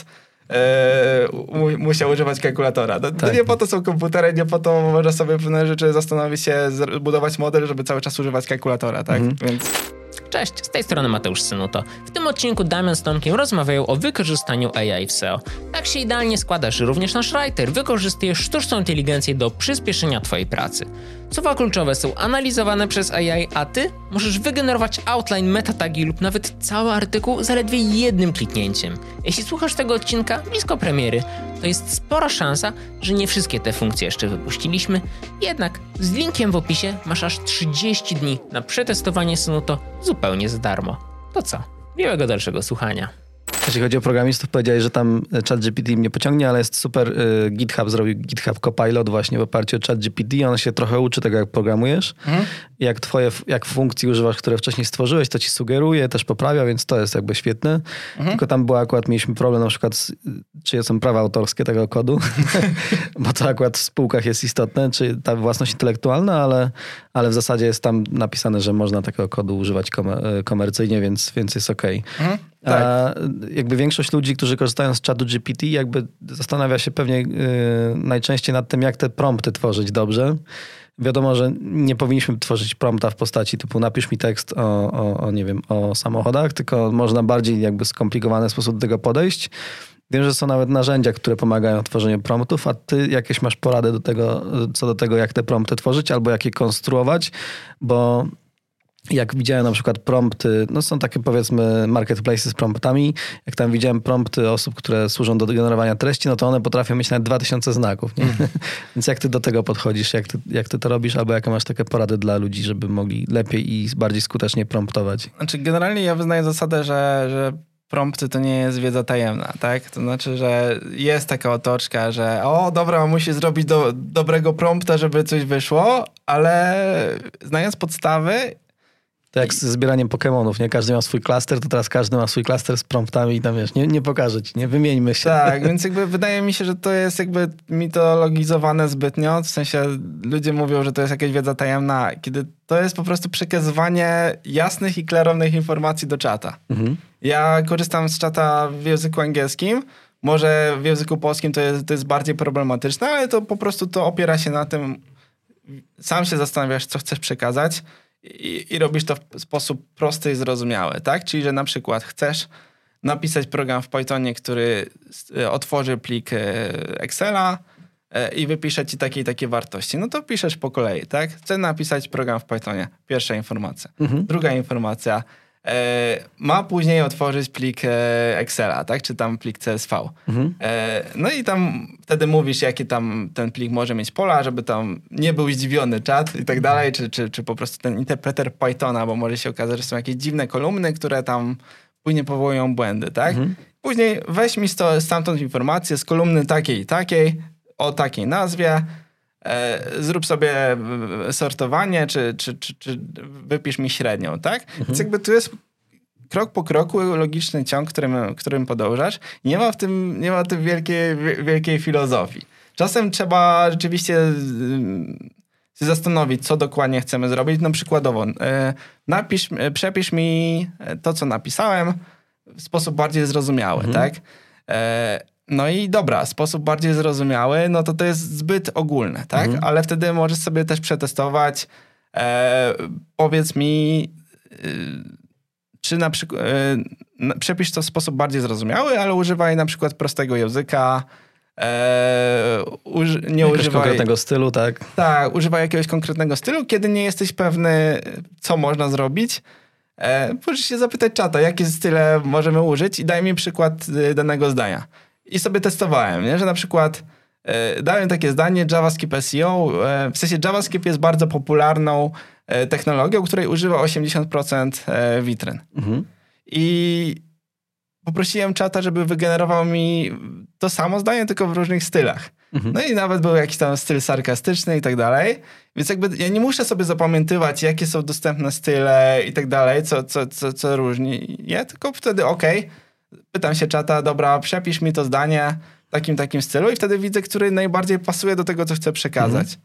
musiał używać kalkulatora. To nie po to są komputery, nie po to można sobie pewne rzeczy zastanowić się, budować model, żeby cały czas używać kalkulatora, tak? Więc... Cześć, z tej strony Mateusz Synuto. W tym odcinku Damian z Tomkiem rozmawiają o wykorzystaniu AI w SEO. Tak się idealnie składa, że również nasz writer wykorzystuje sztuczną inteligencję do przyspieszenia Twojej pracy. Słowa kluczowe są analizowane przez AI, a Ty możesz wygenerować outline, metatagi lub nawet cały artykuł zaledwie jednym kliknięciem. Jeśli słuchasz tego odcinka blisko premiery, to jest spora szansa, że nie wszystkie te funkcje jeszcze wypuściliśmy, jednak z linkiem w opisie masz aż 30 dni na przetestowanie Synuto zupełnie za darmo. To co? Miłego dalszego słuchania. Jeśli chodzi o programistów, powiedziałeś, że tam ChatGPT mnie pociągnie, ale jest super. GitHub zrobił GitHub Copilot właśnie w oparciu o ChatGPT. On się trochę uczy tego, jak programujesz. Jak funkcji używasz, które wcześniej stworzyłeś, to ci sugeruje, też poprawia, więc to jest jakby świetne. Tylko tam mieliśmy problem na przykład, czy są prawa autorskie tego kodu, bo to akurat w spółkach jest istotne, czy ta własność intelektualna, ale w zasadzie jest tam napisane, że można takiego kodu używać komercyjnie, więc jest okej. Tak. A jakby większość ludzi, którzy korzystają z czatu GPT, jakby zastanawia się pewnie najczęściej nad tym, jak te prompty tworzyć dobrze. Wiadomo, że nie powinniśmy tworzyć prompta w postaci typu napisz mi tekst o samochodach, tylko można bardziej jakby skomplikowany sposób do tego podejść. Wiem, że są nawet narzędzia, które pomagają w tworzeniu promptów, a ty jakieś masz porady co do tego, jak te prompty tworzyć albo jak je konstruować, bo jak widziałem na przykład prompty, no są takie powiedzmy marketplace z promptami, jak tam widziałem prompty osób, które służą do generowania treści, no to one potrafią mieć nawet 2000 znaków. Nie? Więc jak ty do tego podchodzisz, jak ty to robisz, albo jakie masz takie porady dla ludzi, żeby mogli lepiej i bardziej skutecznie promptować? Znaczy generalnie ja wyznaję zasadę, że prompty to nie jest wiedza tajemna, tak? To znaczy, że jest taka otoczka, że dobra, musi zrobić dobrego prompta, żeby coś wyszło, ale znając podstawy... To jak z zbieraniem Pokemonów, nie? Każdy miał swój klaster, to teraz każdy ma swój klaster z promptami i tam wiesz, nie pokażę ci, nie wymieńmy się. Tak, więc jakby wydaje mi się, że to jest jakby mitologizowane zbytnio, w sensie ludzie mówią, że to jest jakaś wiedza tajemna, kiedy to jest po prostu przekazywanie jasnych i klarownych informacji do czata. Ja korzystam z czata w języku angielskim, może w języku polskim to jest bardziej problematyczne, ale to po prostu to opiera się na tym, sam się zastanawiasz, co chcesz przekazać, i robisz to w sposób prosty i zrozumiały, tak? Czyli, że na przykład chcesz napisać program w Pythonie, który otworzy plik Excela i wypisze ci takie i takie wartości. No to piszesz po kolei, tak? Chcę napisać program w Pythonie. Pierwsza informacja. Druga informacja. Ma później otworzyć plik Excela, tak? Czy tam plik CSV. No i tam wtedy mówisz, jakie tam ten plik może mieć pola, żeby tam nie był zdziwiony czat i tak dalej, czy po prostu ten interpreter Pythona, bo może się okazać, że są jakieś dziwne kolumny, które tam później powołują błędy, tak? Później weź mi stamtąd informację z kolumny takiej i takiej, o takiej nazwie, zrób sobie sortowanie, czy wypisz mi średnią, tak? Więc jakby tu jest krok po kroku logiczny ciąg, którym podążasz. Nie ma w tym wielkiej filozofii. Czasem trzeba rzeczywiście się zastanowić, co dokładnie chcemy zrobić. No przykładowo, przepisz mi to, co napisałem w sposób bardziej zrozumiały, tak? No i dobra, sposób bardziej zrozumiały, no to jest zbyt ogólne, tak? Ale wtedy możesz sobie też przetestować, powiedz mi, czy na przykład przepisz to w sposób bardziej zrozumiały, ale używaj na przykład prostego języka, nie używaj konkretnego stylu, tak? Tak, używaj jakiegoś konkretnego stylu, kiedy nie jesteś pewny, co można zrobić. Możesz się zapytać czata, jakie style możemy użyć i daj mi przykład danego zdania. I sobie testowałem, nie? Że na przykład dałem takie zdanie JavaScript SEO, w sensie JavaScript jest bardzo popularną technologią, której używa 80% witryn. I poprosiłem czata, żeby wygenerował mi to samo zdanie, tylko w różnych stylach. No i nawet był jakiś tam styl sarkastyczny i tak dalej. Więc jakby ja nie muszę sobie zapamiętywać, jakie są dostępne style i tak dalej, co różni je, tylko wtedy pytam się czata, dobra, przepisz mi to zdanie w takim stylu i wtedy widzę, który najbardziej pasuje do tego, co chcę przekazać.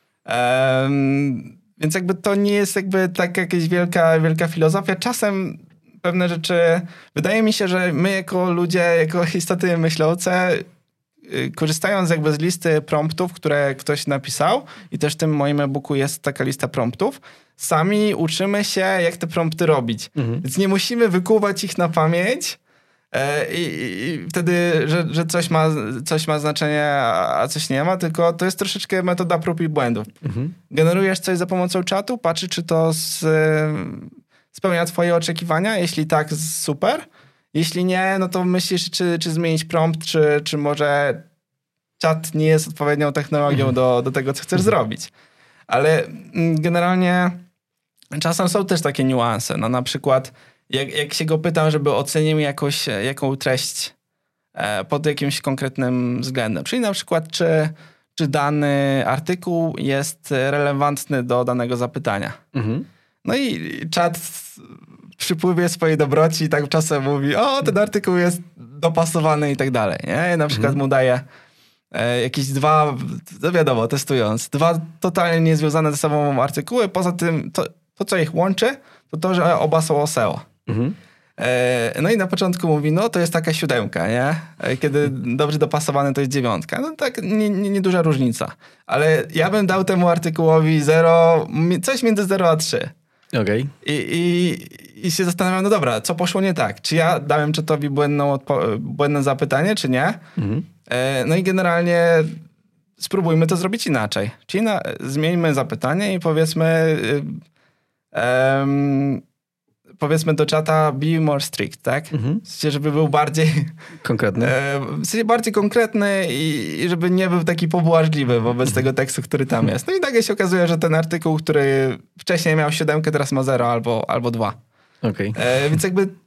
Więc jakby to nie jest jakby tak jakaś wielka filozofia. Czasem pewne rzeczy, wydaje mi się, że my jako ludzie, jako istoty myślące, korzystając jakby z listy promptów, które ktoś napisał i też w tym moim e-booku jest taka lista promptów, sami uczymy się, jak te prompty robić. Więc nie musimy wykuwać ich na pamięć i wtedy, że coś ma znaczenie, a coś nie ma, tylko to jest troszeczkę metoda prób i błędów. Generujesz coś za pomocą czatu, patrzysz, czy to spełnia twoje oczekiwania. Jeśli tak, super. Jeśli nie, no to myślisz, czy zmienić prompt, czy może czat nie jest odpowiednią technologią do tego, co chcesz zrobić. Ale generalnie czasem są też takie niuanse. No na przykład jak się go pytam, żeby ocenił jaką treść pod jakimś konkretnym względem. Czyli na przykład, czy dany artykuł jest relevantny do danego zapytania. No i czat w przypływie swojej dobroci i tak czasem mówi, ten artykuł jest dopasowany i tak dalej. Nie? Na przykład mu daje jakieś dwa, no wiadomo, testując, dwa totalnie niezwiązane ze sobą artykuły. Poza tym to co ich łączy, to, że oba są o SEO. No i na początku mówi, no to jest taka 7, nie? Kiedy dobrze dopasowany to jest 9. No tak, nieduża różnica. Ale ja bym dał temu artykułowi 0, coś między 0 a 3. Okej. I się zastanawiam, no dobra, co poszło nie tak? Czy ja dałem czatowi błędne zapytanie, czy nie? No i generalnie spróbujmy to zrobić inaczej. Czyli zmieńmy zapytanie i powiedzmy do czata be more strict, tak? W sensie, żeby był bardziej konkretny. W sensie bardziej konkretny i żeby nie był taki pobłażliwy wobec tego tekstu, który tam jest. No i nagle się okazuje, że ten artykuł, który wcześniej miał 7, teraz ma 0 albo 2. Więc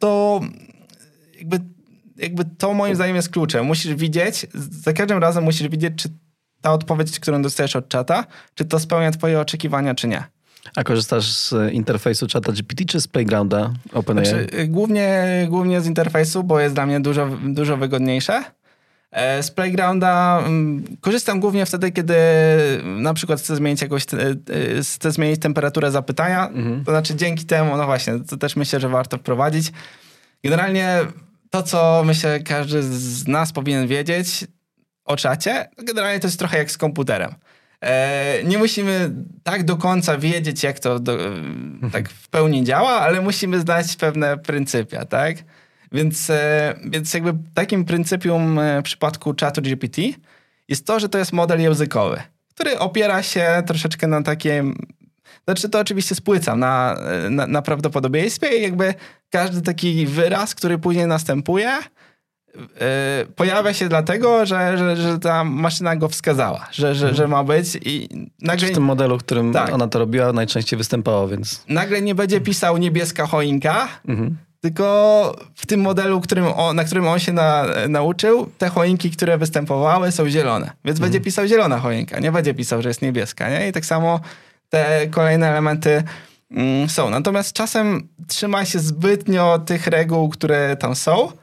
jakby to moim zdaniem jest kluczem. Musisz widzieć, za każdym razem musisz widzieć, czy ta odpowiedź, którą dostajesz od czata, czy to spełnia twoje oczekiwania, czy nie. A korzystasz z interfejsu ChatGPT czy z Playgrounda OpenAI? Znaczy, głównie z interfejsu, bo jest dla mnie dużo wygodniejsze. Z Playgrounda korzystam głównie wtedy, kiedy na przykład chcę zmienić temperaturę zapytania. To znaczy dzięki temu, no właśnie, to też myślę, że warto wprowadzić. Generalnie to, co myślę każdy z nas powinien wiedzieć o czacie, generalnie to jest trochę jak z komputerem. Nie musimy tak do końca wiedzieć, jak to tak w pełni działa, ale musimy znać pewne pryncypia, tak? Więc jakby takim pryncypium w przypadku ChatGPT jest to, że to jest model językowy, który opiera się troszeczkę na takim... Znaczy to oczywiście spłycam na prawdopodobieństwie i jakby każdy taki wyraz, który później następuje, pojawia się dlatego, że ta maszyna go wskazała, że ma być i nagle... W tym modelu, w którym ona to robiła, najczęściej występowało, więc... Nagle nie będzie pisał niebieska choinka, tylko w tym modelu, na którym on się nauczył, te choinki, które występowały, są zielone. Więc będzie pisał zielona choinka, nie będzie pisał, że jest niebieska. Nie? I tak samo te kolejne elementy są. Natomiast czasem trzyma się zbytnio tych reguł, które tam są.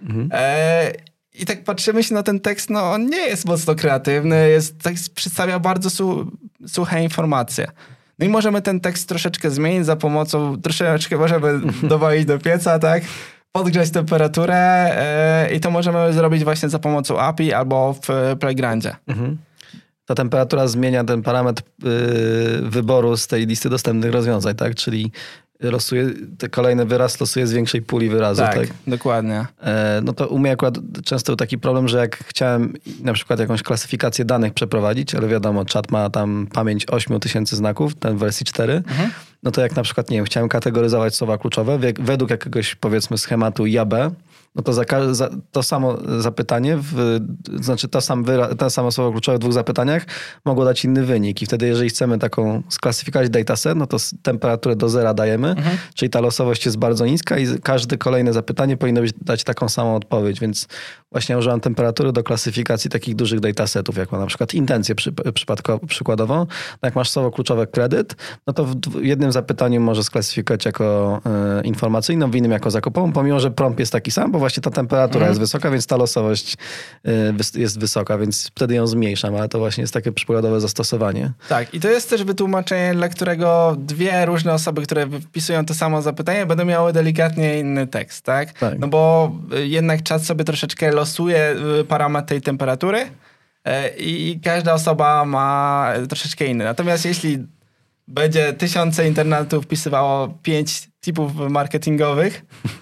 I tak patrzymy się na ten tekst, no on nie jest mocno kreatywny, przedstawia bardzo suche informacje. No i możemy ten tekst troszeczkę zmienić za pomocą, troszeczkę możemy dowalić do pieca, tak? Podgrzać temperaturę i to możemy zrobić właśnie za pomocą API albo w Playgroundzie. Ta temperatura zmienia ten parametr wyboru z tej listy dostępnych rozwiązań, tak? Czyli kolejny wyraz losuje z większej puli wyrazów, tak? Dokładnie. No to u mnie akurat często był taki problem, że jak chciałem na przykład jakąś klasyfikację danych przeprowadzić, ale wiadomo, czat ma tam pamięć 8000 znaków, ten w wersji 4, no to jak na przykład, nie wiem, chciałem kategoryzować słowa kluczowe według jakiegoś, powiedzmy, schematu JAB, no to to samo zapytanie, znaczy to samo słowo kluczowe w dwóch zapytaniach mogło dać inny wynik. I wtedy, jeżeli chcemy taką sklasyfikować dataset, no to temperaturę do zera dajemy, czyli ta losowość jest bardzo niska i każde kolejne zapytanie powinno dać taką samą odpowiedź. Więc właśnie użyłam temperatury do klasyfikacji takich dużych datasetów, jak ma na przykład intencję przykładowo. Jak masz słowo kluczowe kredyt, no to w jednym zapytaniu może sklasyfikować jako informacyjną, w innym jako zakupową, pomimo że prompt jest taki sam, bo właśnie ta temperatura jest wysoka, więc ta losowość jest wysoka, więc wtedy ją zmniejszam, ale to właśnie jest takie przykładowe zastosowanie. Tak, i to jest też wytłumaczenie, dla którego dwie różne osoby, które wpisują to samo zapytanie, będą miały delikatnie inny tekst, tak? No bo jednak czat sobie troszeczkę losuje parametr tej temperatury i każda osoba ma troszeczkę inny. Natomiast jeśli będzie 1000 internautów wpisywało 5 tipów marketingowych,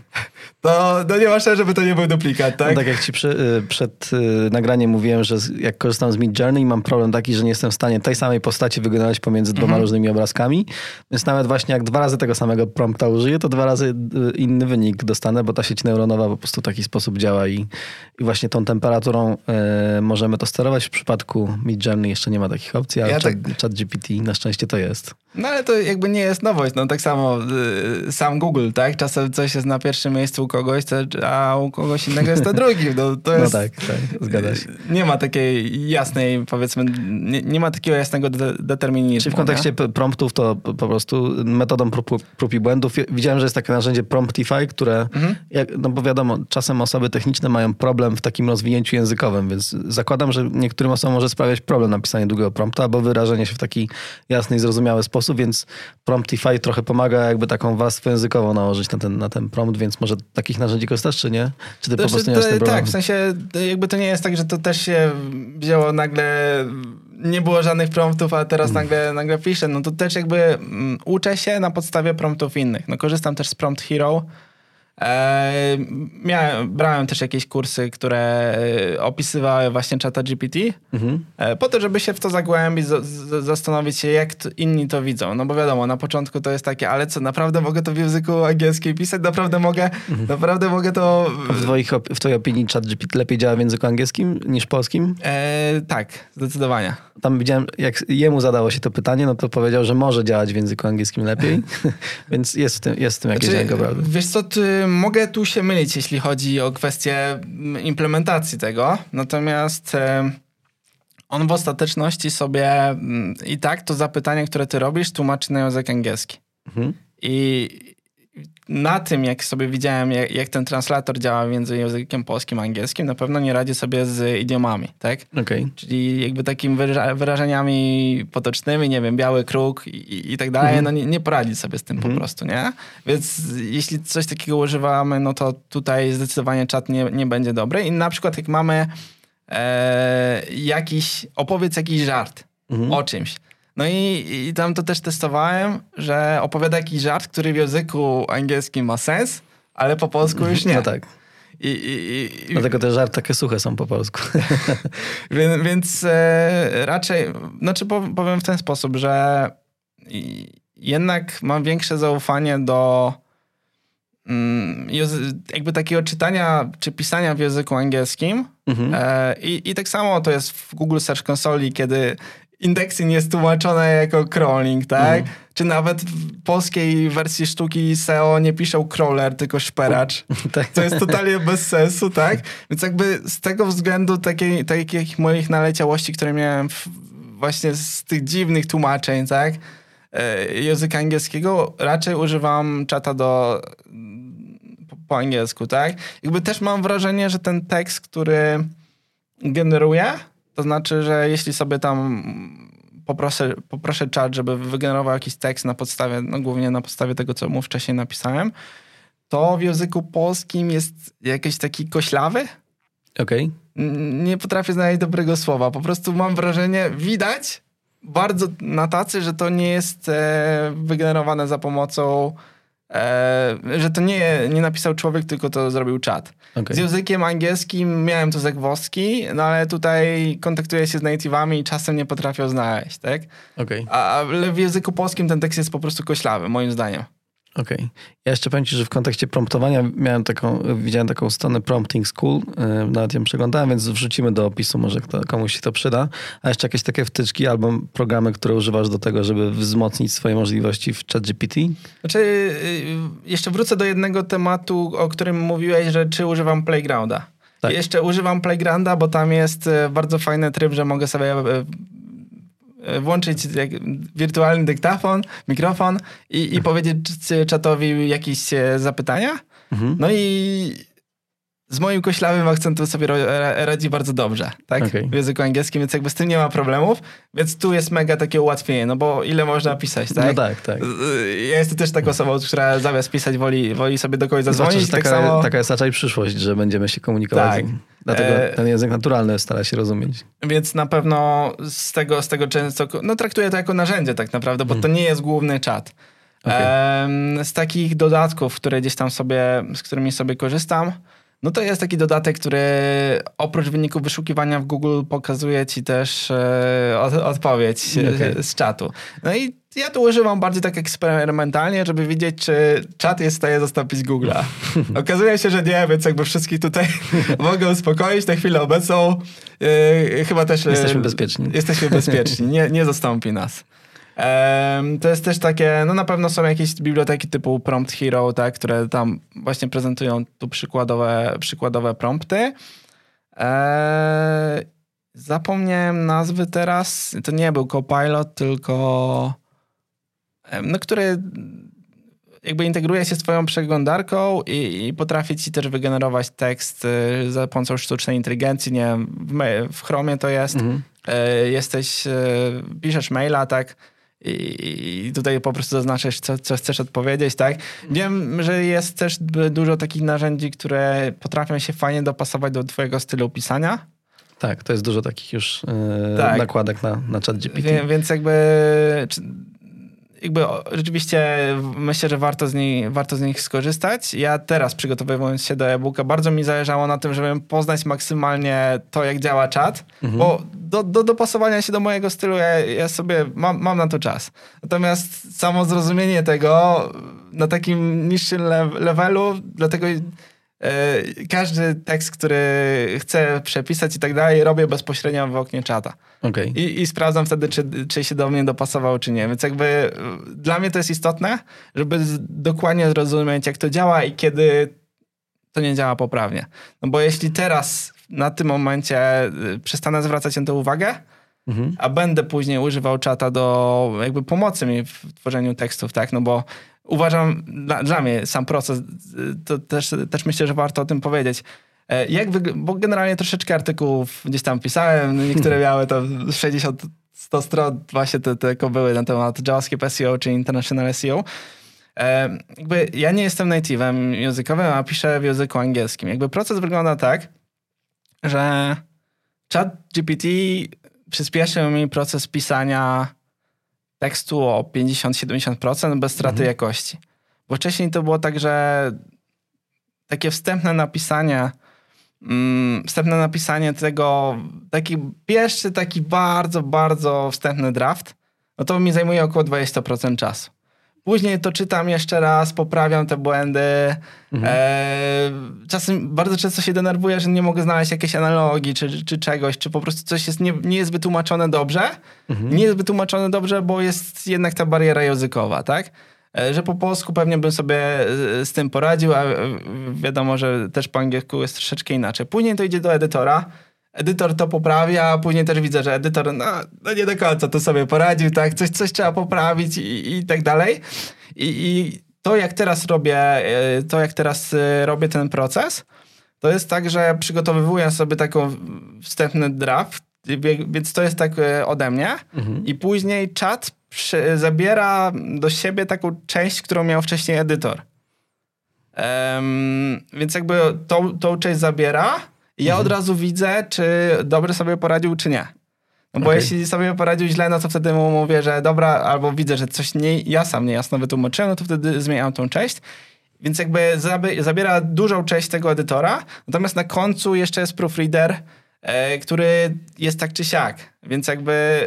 to nie ma szans, żeby to nie był duplikat, tak? No tak jak ci przed nagraniem mówiłem, że jak korzystam z Midjourney, mam problem taki, że nie jestem w stanie tej samej postaci wygenerować pomiędzy dwoma różnymi obrazkami, więc nawet właśnie jak 2 razy tego samego prompta użyję, to 2 razy inny wynik dostanę, bo ta sieć neuronowa po prostu w taki sposób działa i właśnie tą temperaturą możemy to sterować. W przypadku Midjourney jeszcze nie ma takich opcji, ale ChatGPT na szczęście to jest. No ale to jakby nie jest nowość. No tak samo sam Google, tak? Czasem coś jest na pierwszym miejscu u kogoś, a u kogoś innego jest na drugim. No tak, zgadza się. Nie ma takiej jasnej, powiedzmy, nie ma takiego jasnego determinizmu. Czyli w kontekście promptów to po prostu metodą prób i błędów. Widziałem, że jest takie narzędzie Promptify, które, no bo wiadomo, czasem osoby techniczne mają problem w takim rozwinięciu językowym, więc zakładam, że niektórym osobom może sprawiać problem napisanie długiego prompta albo wyrażenie się w taki jasny i zrozumiały sposób, więc Promptify trochę pomaga jakby taką warstwę językową nałożyć na ten prompt, więc może takich narzędzi korzystasz, czy nie? Czy ty po prostu nie masz tego problemu? Tak, w sensie jakby to nie jest tak, że to też się wzięło nagle, nie było żadnych promptów, a teraz nagle piszę. No to też jakby uczę się na podstawie promptów innych. No korzystam też z Prompt Hero. Brałem też jakieś kursy, które opisywały właśnie ChatGPT, po to, żeby się w to zagłębić, zastanowić się, jak inni to widzą. No bo wiadomo, na początku to jest takie, ale co, naprawdę mogę to w języku angielskim pisać? Naprawdę mogę to... W twojej opinii ChatGPT lepiej działa w języku angielskim niż polskim? Tak, zdecydowanie. Tam widziałem, jak jemu zadało się to pytanie, no to powiedział, że może działać w języku angielskim lepiej, więc jest w tym jakieś ziarnko prawdy. Wiesz co, mogę tu się mylić, jeśli chodzi o kwestię implementacji tego, natomiast on w ostateczności sobie i tak to zapytanie, które ty robisz, tłumaczy na język angielski. I na tym, jak sobie widziałem, jak ten translator działa między językiem polskim a angielskim, na pewno nie radzi sobie z idiomami, tak? Okay. Czyli jakby takimi wyrażeniami potocznymi, nie wiem, biały kruk i tak dalej, no nie poradzi sobie z tym po prostu, nie? Więc jeśli coś takiego używamy, no to tutaj zdecydowanie czat nie będzie dobry. I na przykład jak mamy opowiedz jakiś żart o czymś. No i tam to też testowałem, że opowiada jakiś żart, który w języku angielskim ma sens, ale po polsku już nie. No tak. Dlatego te żarty takie suche są po polsku. Więc raczej, znaczy powiem w ten sposób, że jednak mam większe zaufanie do jakby takiego czytania czy pisania w języku angielskim. I tak samo to jest w Google Search Console, kiedy indexing jest tłumaczone jako crawling, tak? Czy nawet w polskiej wersji sztuki SEO nie piszą crawler, tylko szperacz. Co jest totalnie bez sensu, tak? Więc jakby z tego względu takich moich naleciałości, które miałem właśnie z tych dziwnych tłumaczeń, tak? języka angielskiego, raczej używam czata po angielsku, tak? Jakby też mam wrażenie, że ten tekst, który generuję, to znaczy, że jeśli sobie tam poproszę czat, żeby wygenerował jakiś tekst na podstawie, no głównie na podstawie tego, co mu wcześniej napisałem, to w języku polskim jest jakiś taki koślawy. Okej. Nie potrafię znaleźć dobrego słowa. Po prostu mam wrażenie, widać bardzo na tacy, że to nie jest wygenerowane za pomocą, że to nie napisał człowiek, tylko to zrobił czat. Okay. Z językiem angielskim miałem to zagwozdki, no ale tutaj kontaktuję się z native'ami i czasem nie potrafią znaleźć, tak? Okay. Ale w języku polskim ten tekst jest po prostu koślawy, moim zdaniem. Okej. Ja jeszcze powiem ci, że w kontekście promptowania widziałem taką stronę Prompting School, nawet ją przeglądałem, więc wrzucimy do opisu, może komuś się to przyda. A jeszcze jakieś takie wtyczki albo programy, które używasz do tego, żeby wzmocnić swoje możliwości w ChatGPT? Znaczy, jeszcze wrócę do jednego tematu, o którym mówiłeś, że czy używam Playgrounda. Tak. Jeszcze używam Playgrounda, bo tam jest bardzo fajny tryb, że mogę sobie włączyć wirtualny dyktafon, mikrofon i powiedzieć czatowi jakieś zapytania. Mhm. No i z moim koślawym akcentem sobie radzi bardzo dobrze, tak? Okay. W języku angielskim, więc jakby z tym nie ma problemów, więc tu jest mega takie ułatwienie, no bo ile można pisać, tak? No tak, tak. Ja jestem też taką osobą, która zamiast pisać woli sobie do kogoś zadzwonić. Taka jest raczej przyszłość, że będziemy się komunikować. Tak. Dlatego ten język naturalny stara się rozumieć. Więc na pewno z tego często, no traktuję to jako narzędzie tak naprawdę, bo to nie jest główny czat. Okay. Z takich dodatków, z którymi sobie korzystam, no to jest taki dodatek, który oprócz wyników wyszukiwania w Google pokazuje ci też odpowiedź z czatu. No i ja tu używam bardziej tak eksperymentalnie, żeby widzieć, czy czat jest w stanie zastąpić Google'a. Okazuje się, że nie, więc jakby wszystkich tutaj mogę uspokoić na chwilę obecną. Chyba też... Jesteśmy bezpieczni. Jesteśmy bezpieczni, nie zastąpi nas. To jest też takie, no na pewno są jakieś biblioteki typu Prompt Hero, tak, które tam właśnie prezentują tu przykładowe prompty. Zapomniałem nazwy teraz. To nie był Copilot, tylko no, który jakby integruje się z twoją przeglądarką i potrafi ci też wygenerować tekst za pomocą sztucznej inteligencji. Nie wiem, w Chromie to jest. Piszesz maila, tak, i tutaj po prostu zaznaczasz, co chcesz odpowiedzieć, tak. Wiem, że jest też dużo takich narzędzi, które potrafią się fajnie dopasować do twojego stylu pisania. Tak, to jest dużo takich już nakładek na ChatGPT. Więc jakby rzeczywiście myślę, że warto z nich skorzystać. Ja teraz, przygotowując się do e-booka, bardzo mi zależało na tym, żeby poznać maksymalnie to, jak działa czat, bo do dopasowania się do mojego stylu ja sobie mam na to czas. Natomiast samo zrozumienie tego na takim niższym levelu, dlatego każdy tekst, który chcę przepisać i tak dalej, robię bezpośrednio w oknie czata. Okay. I sprawdzam wtedy, czy się do mnie dopasował, czy nie. Więc jakby dla mnie to jest istotne, żeby dokładnie zrozumieć, jak to działa i kiedy to nie działa poprawnie. No bo jeśli teraz, na tym momencie przestanę zwracać na to uwagę, a będę później używał czata do jakby pomocy mi w tworzeniu tekstów, tak? No bo uważam, dla mnie sam proces, to też myślę, że warto o tym powiedzieć. Bo generalnie troszeczkę artykułów gdzieś tam pisałem, niektóre miały to 60-100 stron, właśnie te były na temat JavaScript SEO czy International SEO. Jakby ja nie jestem native'em językowym, a piszę w języku angielskim. Jakby proces wygląda tak, że ChatGPT przyspieszył mi proces pisania tekstu o 50-70% bez straty jakości. Bo wcześniej to było tak, że takie wstępne napisanie tego, pierwszy taki bardzo, bardzo wstępny draft, no to mi zajmuje około 20% czasu. Później to czytam jeszcze raz, poprawiam te błędy. Bardzo często się denerwuję, że nie mogę znaleźć jakiejś analogii czy czegoś, czy po prostu coś nie jest wytłumaczone dobrze. Nie jest wytłumaczone dobrze, bo jest jednak ta bariera językowa, tak? Że po polsku pewnie bym sobie z tym poradził, a wiadomo, że też po angielsku jest troszeczkę inaczej. Później to idzie do edytora. edytor to poprawia, a później też widzę, że edytor no nie do końca to sobie poradził, tak? Coś trzeba poprawić i tak dalej. I to, jak teraz robię ten proces, to jest tak, że przygotowywuję sobie taką wstępny draft, więc to jest tak ode mnie i później czat zabiera do siebie taką część, którą miał wcześniej edytor. Więc jakby tą część zabiera i ja od razu widzę, czy dobrze sobie poradził, czy nie. No bo jeśli sobie poradził źle, no to wtedy mu mówię, że dobra, albo widzę, że coś ja sam niejasno wytłumaczyłem, no to wtedy zmieniam tą część. Więc jakby zabiera dużą część tego edytora, natomiast na końcu jeszcze jest proofreader, który jest tak czy siak. Więc jakby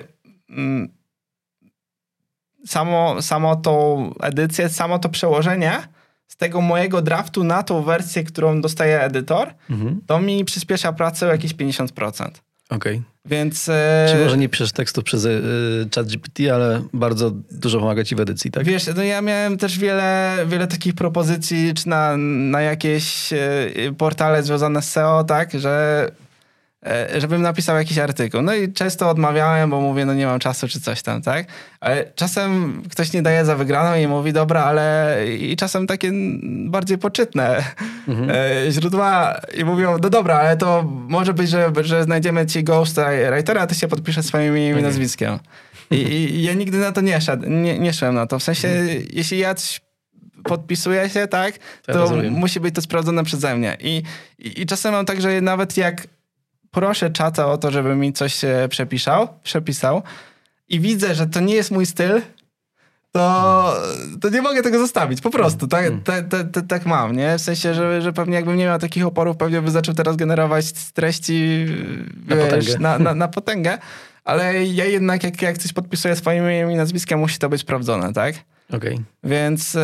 samo tą edycję, samo to przełożenie z tego mojego draftu na tą wersję, którą dostaje edytor, to mi przyspiesza pracę o jakieś 50%. Okej. Więc... Czyli może nie piszesz tekstów przez ChatGPT, ale bardzo dużo pomaga ci w edycji, tak? Wiesz, no ja miałem też wiele takich propozycji, czy na jakieś portale związane z SEO, tak, żebym napisał jakiś artykuł. No i często odmawiałem, bo mówię, no nie mam czasu, czy coś tam, tak? Ale czasem ktoś nie daje za wygraną i mówi, dobra, ale... I czasem takie bardziej poczytne źródła i mówią, no dobra, ale to może być, że znajdziemy ci ghostwritera, a ty się podpiszesz swoim imieniem i nazwiskiem. I ja nigdy na to nie szedłem na to. W sensie, jeśli ja podpisuję się, tak, to musi być to sprawdzone przeze mnie. I czasem mam tak, że nawet jak proszę czata o to, żeby mi coś przepisał i widzę, że to nie jest mój styl, to nie mogę tego zostawić. Po prostu. Tak mam, nie? W sensie, że pewnie jakbym nie miał takich oporów, pewnie by zaczął teraz generować treści na potęgę. Ale ja jednak, jak coś podpisuję swoim imieniem i nazwiskiem, musi to być sprawdzone, tak? Okej. Więc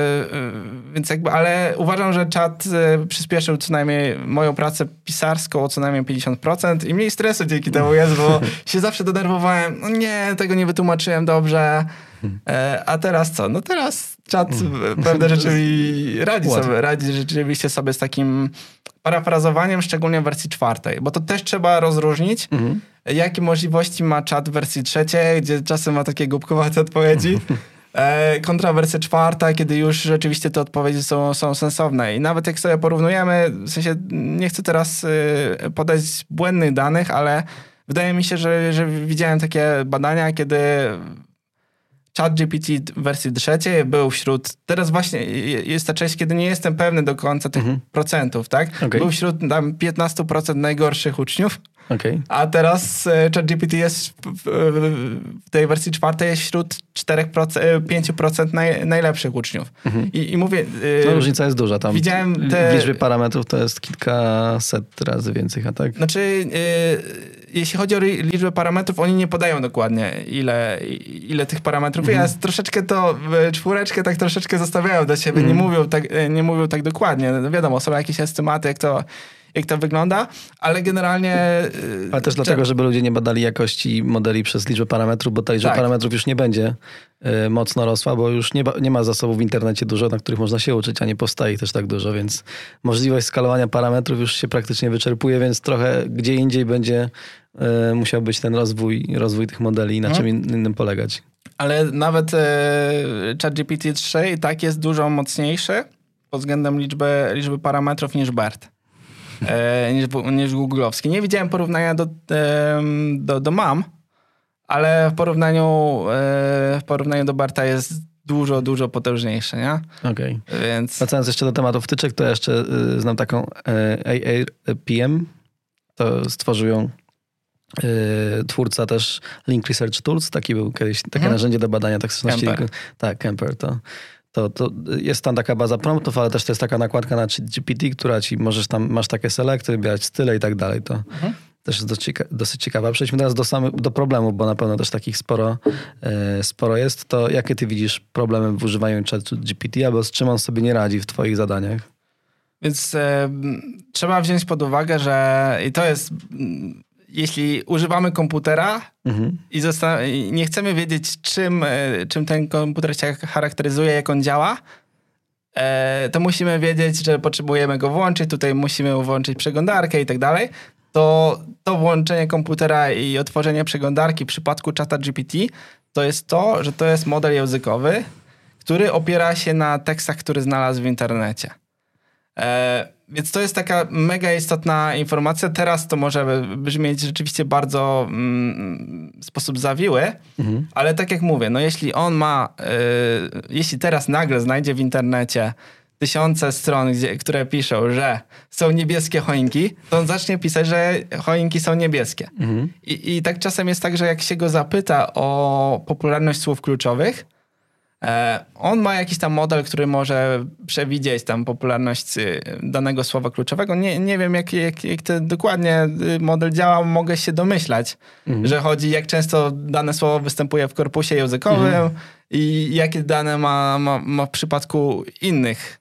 jakby, ale uważam, że czat przyspieszył co najmniej moją pracę pisarską o co najmniej 50% i mniej stresu dzięki temu jest, bo się zawsze denerwowałem, no nie, tego nie wytłumaczyłem a teraz co? No teraz czat pewne rzeczy mi radzi rzeczywiście sobie z takim parafrazowaniem, szczególnie w wersji 4, bo to też trzeba rozróżnić, jakie możliwości ma czat w wersji 3, gdzie czasem ma takie głupkowate odpowiedzi, kontra wersja 4, kiedy już rzeczywiście te odpowiedzi są sensowne. I nawet jak sobie porównujemy, w sensie nie chcę teraz podać błędnych danych, ale wydaje mi się, że widziałem takie badania, kiedy ChatGPT w wersji 3 był wśród... Teraz właśnie jest ta część, kiedy nie jestem pewny do końca tych procentów, tak? Okay. Był wśród tam 15% najgorszych uczniów, a teraz ChatGPT jest w tej wersji 4 jest wśród 5% najlepszych uczniów. I mówię... No, różnica jest duża tam. Widziałem w liczbie parametrów to jest kilkaset razy więcej, a tak? Znaczy, jeśli chodzi o liczbę parametrów, oni nie podają dokładnie, ile tych parametrów jest. Troszeczkę to czwóreczkę tak troszeczkę zostawiają do siebie, nie mówią tak dokładnie. No wiadomo, są jakieś estymaty, jak to wygląda, ale generalnie... Ale też dlatego, żeby ludzie nie badali jakości modeli przez liczbę parametrów, bo ta liczba parametrów już nie będzie mocno rosła, bo już nie ma zasobów w internecie dużo, na których można się uczyć, a nie powstaje ich też tak dużo, więc możliwość skalowania parametrów już się praktycznie wyczerpuje, więc trochę gdzie indziej będzie musiał być ten rozwój tych modeli i na czym innym polegać. Ale nawet ChatGPT 3 i tak jest dużo mocniejszy pod względem liczby parametrów niż BERT. niż googlowski. Nie widziałem porównania do MAM, ale w porównaniu do Barta jest dużo potężniejsze, nie? Okej. Więc... Wracając jeszcze do tematu wtyczek, to jeszcze znam taką AAPM. To stworzył ją twórca też Link Research Tools. Taki był kiedyś, takie narzędzie do badania toksyczności. Tak, Kemper. To jest tam taka baza promptów, ale też to jest taka nakładka na GPT, która ci masz takie selekty, wybierać style i tak dalej. To też jest dosyć ciekawe. Przejdźmy teraz do problemów, bo na pewno też takich sporo jest. To jakie ty widzisz problemy w używaniu ChatGPT, albo z czym on sobie nie radzi w twoich zadaniach? Więc trzeba wziąć pod uwagę, że i to jest... Jeśli używamy komputera i nie chcemy wiedzieć, czym ten komputer się charakteryzuje, jak on działa, to musimy wiedzieć, że potrzebujemy go włączyć, tutaj musimy włączyć przeglądarkę i tak dalej. to włączenie komputera i otworzenie przeglądarki w przypadku ChatGPT to jest to, że to jest model językowy, który opiera się na tekstach, które znalazł w internecie. Więc to jest taka mega istotna informacja. Teraz to może brzmieć rzeczywiście bardzo w sposób zawiły, ale tak jak mówię, no jeśli on ma, jeśli teraz nagle znajdzie w internecie tysiące stron, które piszą, że są niebieskie choinki, to on zacznie pisać, że choinki są niebieskie. I tak czasem jest tak, że jak się go zapyta o popularność słów kluczowych, on ma jakiś tam model, który może przewidzieć tam popularność danego słowa kluczowego. Nie wiem, jak ten dokładnie model działa, mogę się domyślać, że chodzi, jak często dane słowo występuje w korpusie językowym i jakie dane ma w przypadku innych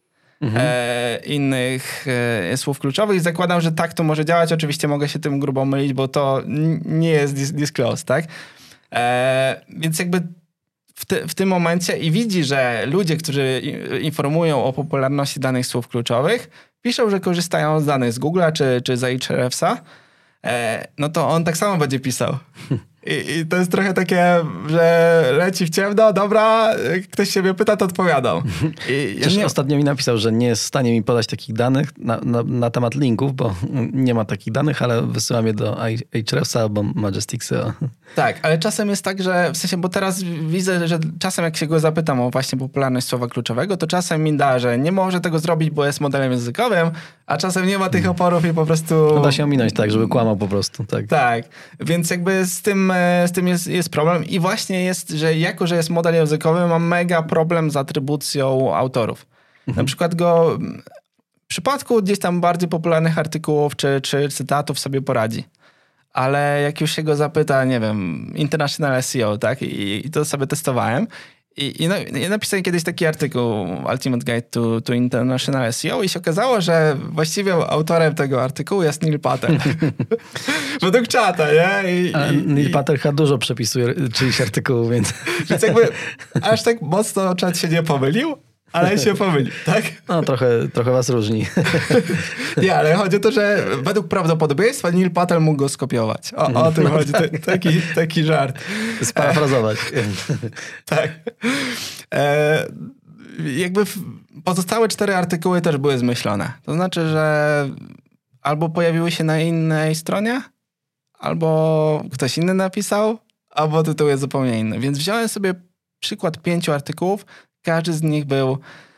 słów kluczowych. I zakładam, że tak to może działać. Oczywiście mogę się tym grubo mylić, bo to nie jest disclosed, tak? Więc jakby w tym momencie i widzi, że ludzie, którzy informują o popularności danych słów kluczowych, piszą, że korzystają z danych z Google'a czy z Ahrefsa, no to on tak samo będzie pisał. I to jest trochę takie, że leci w ciemno, dobra, ktoś się mnie pyta, to odpowiadam. Ostatnio mi napisał, że nie jest w stanie mi podać takich danych na temat linków, bo nie ma takich danych, ale wysyłam je do Ahrefsa albo Majestic SEO. Tak, ale czasem jest tak, że w sensie, bo teraz widzę, że czasem jak się go zapytam o właśnie popularność słowa kluczowego, to czasem mi da, że nie może tego zrobić, bo jest modelem językowym, a czasem nie ma tych oporów i po prostu... No da się ominąć tak, żeby kłamał po prostu. Tak, więc jakby z tym jest problem i właśnie jest, że jako, że jest model językowy, ma mega problem z atrybucją autorów. Na przykład w przypadku gdzieś tam bardziej popularnych artykułów czy cytatów sobie poradzi. Ale jak już się go zapyta, nie wiem, International SEO, tak? I to sobie testowałem. I napisałem kiedyś taki artykuł Ultimate Guide to International SEO i się okazało, że właściwie autorem tego artykułu jest Neil Patel. Według czata, nie? Neil Patel chyba dużo przepisuje czyichś artykułów, więc... Więc jakby aż tak mocno czat się nie pomylił, ale się pomylił, tak? No, trochę was różni. Nie, ale chodzi o to, że według prawdopodobieństwa Neil Patel mógł go skopiować. O tym chodzi, taki żart. Sparafrazować. Tak. Jakby pozostałe 4 artykuły też były zmyślone. To znaczy, że albo pojawiły się na innej stronie, albo ktoś inny napisał, albo tytuł jest zupełnie inny. Więc wziąłem sobie przykład 5 artykułów. Każdy z nich był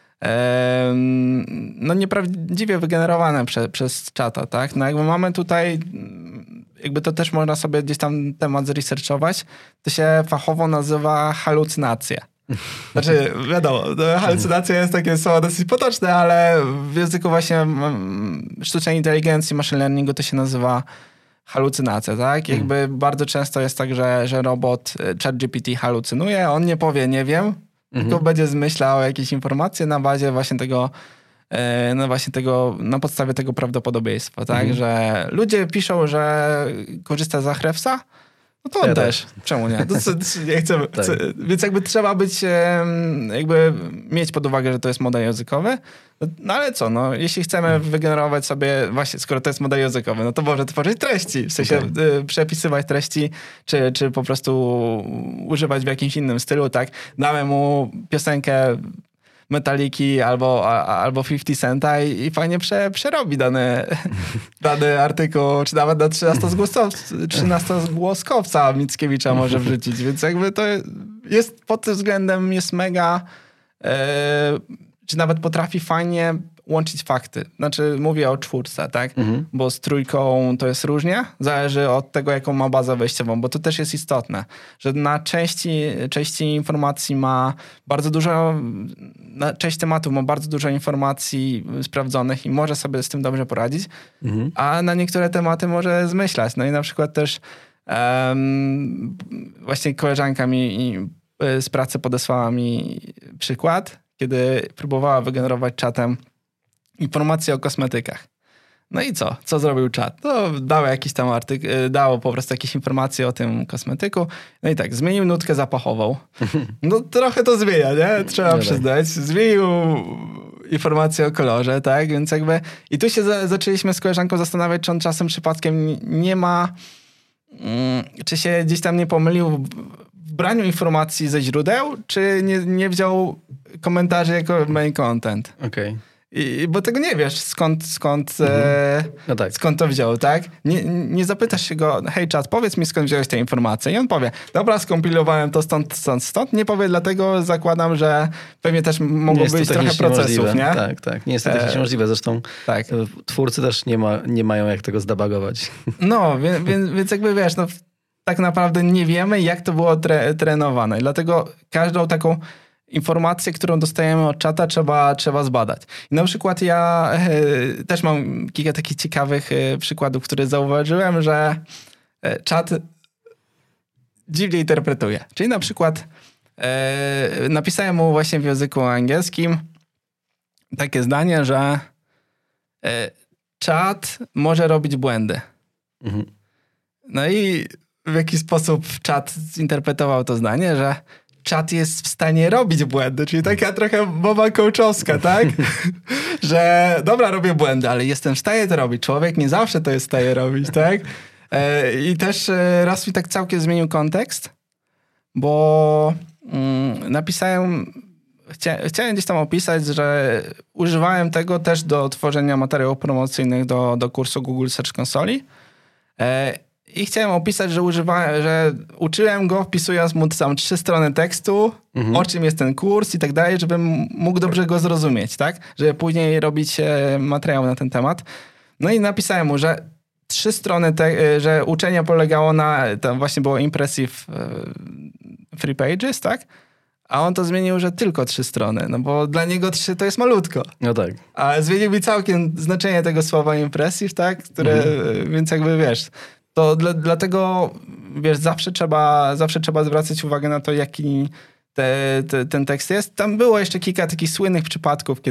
nieprawdziwie wygenerowany przez czata, tak? No jakby mamy tutaj, jakby to też można sobie gdzieś tam temat zresearchować, to się fachowo nazywa halucynacje. Znaczy, wiadomo, halucynacja jest takie słowo dosyć potoczne, ale w języku właśnie sztucznej inteligencji, machine learningu to się nazywa halucynacja, tak? Jakby bardzo często jest tak, że robot ChatGPT halucynuje, on nie powie, nie wiem, tylko będzie zmyślał jakieś informacje na bazie właśnie tego, na podstawie tego prawdopodobieństwa, tak? Że ludzie piszą, że korzysta z Ahrefsa, no to on też. Czemu nie? Nie chcemy. Tak. Więc jakby trzeba jakby mieć pod uwagę, że to jest model językowy. No ale co, no jeśli chcemy wygenerować sobie, właśnie skoro to jest model językowy, no to może tworzyć treści, w sensie przepisywać treści, czy po prostu używać w jakimś innym stylu, tak? Damy mu piosenkę Metaliki albo 50 Centa i fajnie przerobi dany artykuł, czy nawet na 13-głoskowca Mickiewicza może wrzucić, więc jakby to jest pod tym względem jest mega, czy nawet potrafi fajnie łączyć fakty. Znaczy mówię o 4, tak? Bo z 3 to jest różnie. Zależy od tego, jaką ma bazę wejściową, bo to też jest istotne, że na części informacji ma bardzo dużo, na część tematów ma bardzo dużo informacji sprawdzonych i może sobie z tym dobrze poradzić, a na niektóre tematy może zmyślać. No i na przykład też właśnie koleżanka mi z pracy podesłała mi przykład, kiedy próbowała wygenerować czatem informacje o kosmetykach. No i co? Co zrobił czat? No, dało jakiś tam dało po prostu jakieś informacje o tym kosmetyku. No i tak, zmienił nutkę zapachową. No trochę to zmienia, nie? Trzeba przyznać. Zmienił informacje o kolorze, tak? Więc jakby i tu się zaczęliśmy z koleżanką zastanawiać, czy on czasem przypadkiem nie ma, czy się gdzieś tam nie pomylił w braniu informacji ze źródeł, czy nie wziął komentarzy jako main content. Okej. Bo tego nie wiesz, skąd to wziął, tak? Nie zapytasz się go, hej czat, powiedz mi, skąd wziąłeś te informacje. I on powie, dobra, skompilowałem to stąd. Nie powie, dlatego zakładam, że pewnie też mogło być trochę procesów, możliwe. nie? Tak. Nie jest to technicznie możliwe. Zresztą twórcy też nie mają jak tego zdebugować. No, więc jakby wiesz, no tak naprawdę nie wiemy, jak to było trenowane. I dlatego każdą taką informację, którą dostajemy od czata, trzeba zbadać. I na przykład ja też mam kilka takich ciekawych przykładów, które zauważyłem, że czat dziwnie interpretuje. Czyli na przykład napisałem mu właśnie w języku angielskim takie zdanie, że czat może robić błędy. Mhm. No i w jaki sposób czat zinterpretował to zdanie, że czat jest w stanie robić błędy, czyli taka trochę mowa coachowska, tak? Że dobra, robię błędy, ale jestem w stanie to robić. Człowiek nie zawsze to jest w stanie robić, tak? I też raz mi tak całkiem zmienił kontekst, bo napisałem, chciałem gdzieś tam opisać, że używałem tego też do tworzenia materiałów promocyjnych do kursu Google Search Console. I chciałem opisać, że uczyłem go, wpisując mu tam 3 strony tekstu, o czym jest ten kurs i tak dalej, żebym mógł dobrze go zrozumieć, tak? Żeby później robić materiał na ten temat. No i napisałem mu, że 3 strony, że uczenie polegało na, tam właśnie było impressive 3 pages, tak? A on to zmienił, że tylko 3 strony, no bo dla niego 3 to jest malutko. No tak. A zmienił mi całkiem znaczenie tego słowa impressive, tak? Które, więc jakby wiesz... To dlatego, wiesz, zawsze trzeba zwracać uwagę na to, jaki ten tekst jest. Tam było jeszcze kilka takich słynnych przypadków,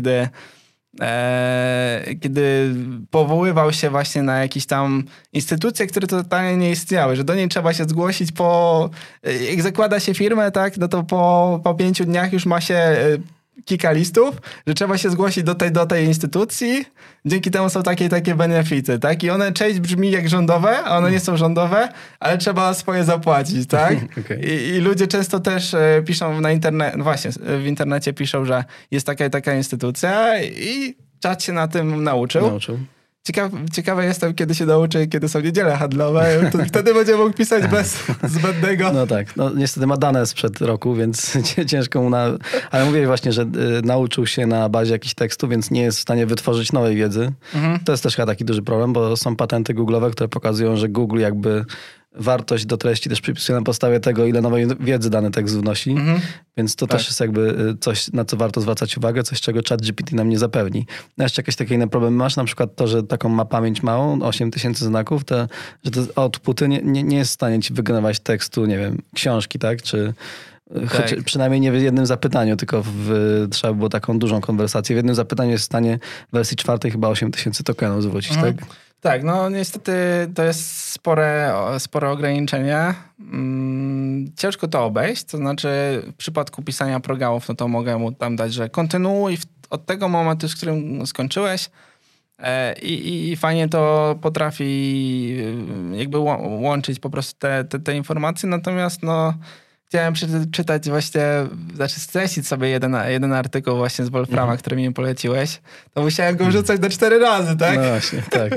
kiedy powoływał się właśnie na jakieś tam instytucje, które totalnie nie istniały, że do niej trzeba się zgłosić jak zakłada się firmę, tak, no to po 5 dniach już ma się kilka listów, że trzeba się zgłosić do tej instytucji, dzięki temu są takie benefity, tak? I one część brzmi jak rządowe, a one nie są rządowe, ale trzeba swoje zapłacić, tak? Okay. I ludzie często też piszą w internecie piszą, że jest taka instytucja i czat się na tym nauczył. Ciekawe jestem, kiedy się nauczy, kiedy są niedziele handlowe. To wtedy będzie mógł pisać bez zbędnego. No tak. No, niestety ma dane sprzed roku, więc ciężko mu Ale mówię właśnie, że nauczył się na bazie jakichś tekstów, więc nie jest w stanie wytworzyć nowej wiedzy. To jest też chyba taki duży problem, bo są patenty Google'owe, które pokazują, że Google jakby wartość do treści też przypisuje na podstawie tego, ile nowej wiedzy dany tekst wnosi. Więc to też jest jakby coś, na co warto zwracać uwagę, coś, czego ChatGPT nam nie zapewni. No jeszcze jakieś takie inne problemy masz? Na przykład to, że taką ma pamięć małą, 8000 znaków, że te outputy nie jest w stanie ci wygenerować tekstu, nie wiem, książki, tak? Czy przynajmniej nie w jednym zapytaniu, tylko trzeba było taką dużą konwersację. W jednym zapytaniu jest w stanie w wersji 4 chyba 8000 tokenów zwrócić, tak? Tak, no niestety to jest spore ograniczenie. Ciężko to obejść, to znaczy w przypadku pisania programów, no to mogę mu tam dać, że kontynuuj od tego momentu, z którym skończyłeś i fajnie to potrafi jakby łączyć po prostu te informacje, natomiast no chciałem przeczytać właśnie, streścić sobie jeden artykuł właśnie z Wolframa, który mi poleciłeś. To musiałem go wrzucać na 4 razy, tak? No właśnie, tak.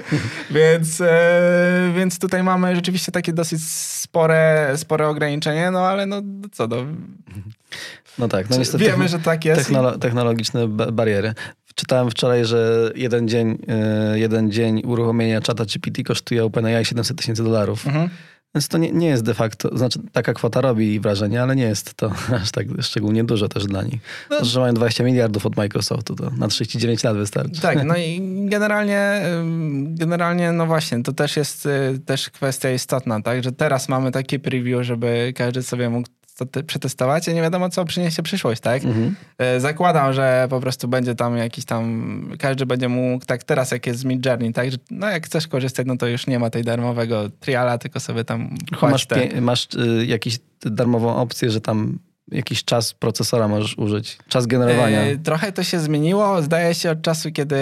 Więc tutaj mamy rzeczywiście takie dosyć spore ograniczenie, no ale no co do... No tak, no niestety wiemy, że tak jest. Technologiczne bariery. Czytałem wczoraj, że jeden dzień uruchomienia czata GPT kosztuje OpenAI $700,000. Więc to nie jest de facto, znaczy taka kwota robi wrażenie, ale nie jest to aż tak szczególnie dużo też dla nich. No, że mają 20 miliardów od Microsoftu, to na 39 lat wystarczy. Tak, no i generalnie no właśnie, to też jest też kwestia istotna, tak, że teraz mamy takie preview, żeby każdy sobie mógł to przetestować i nie wiadomo, co przyniesie przyszłość, tak? Zakładam, że po prostu będzie tam jakiś tam, każdy będzie mógł, tak teraz jak jest z Midjourney, tak? Że no jak chcesz korzystać, no to już nie ma tej darmowego triala, tylko sobie tam masz jakąś darmową opcję, że tam jakiś czas procesora możesz użyć? Czas generowania? Trochę to się zmieniło. Zdaje się od czasu, kiedy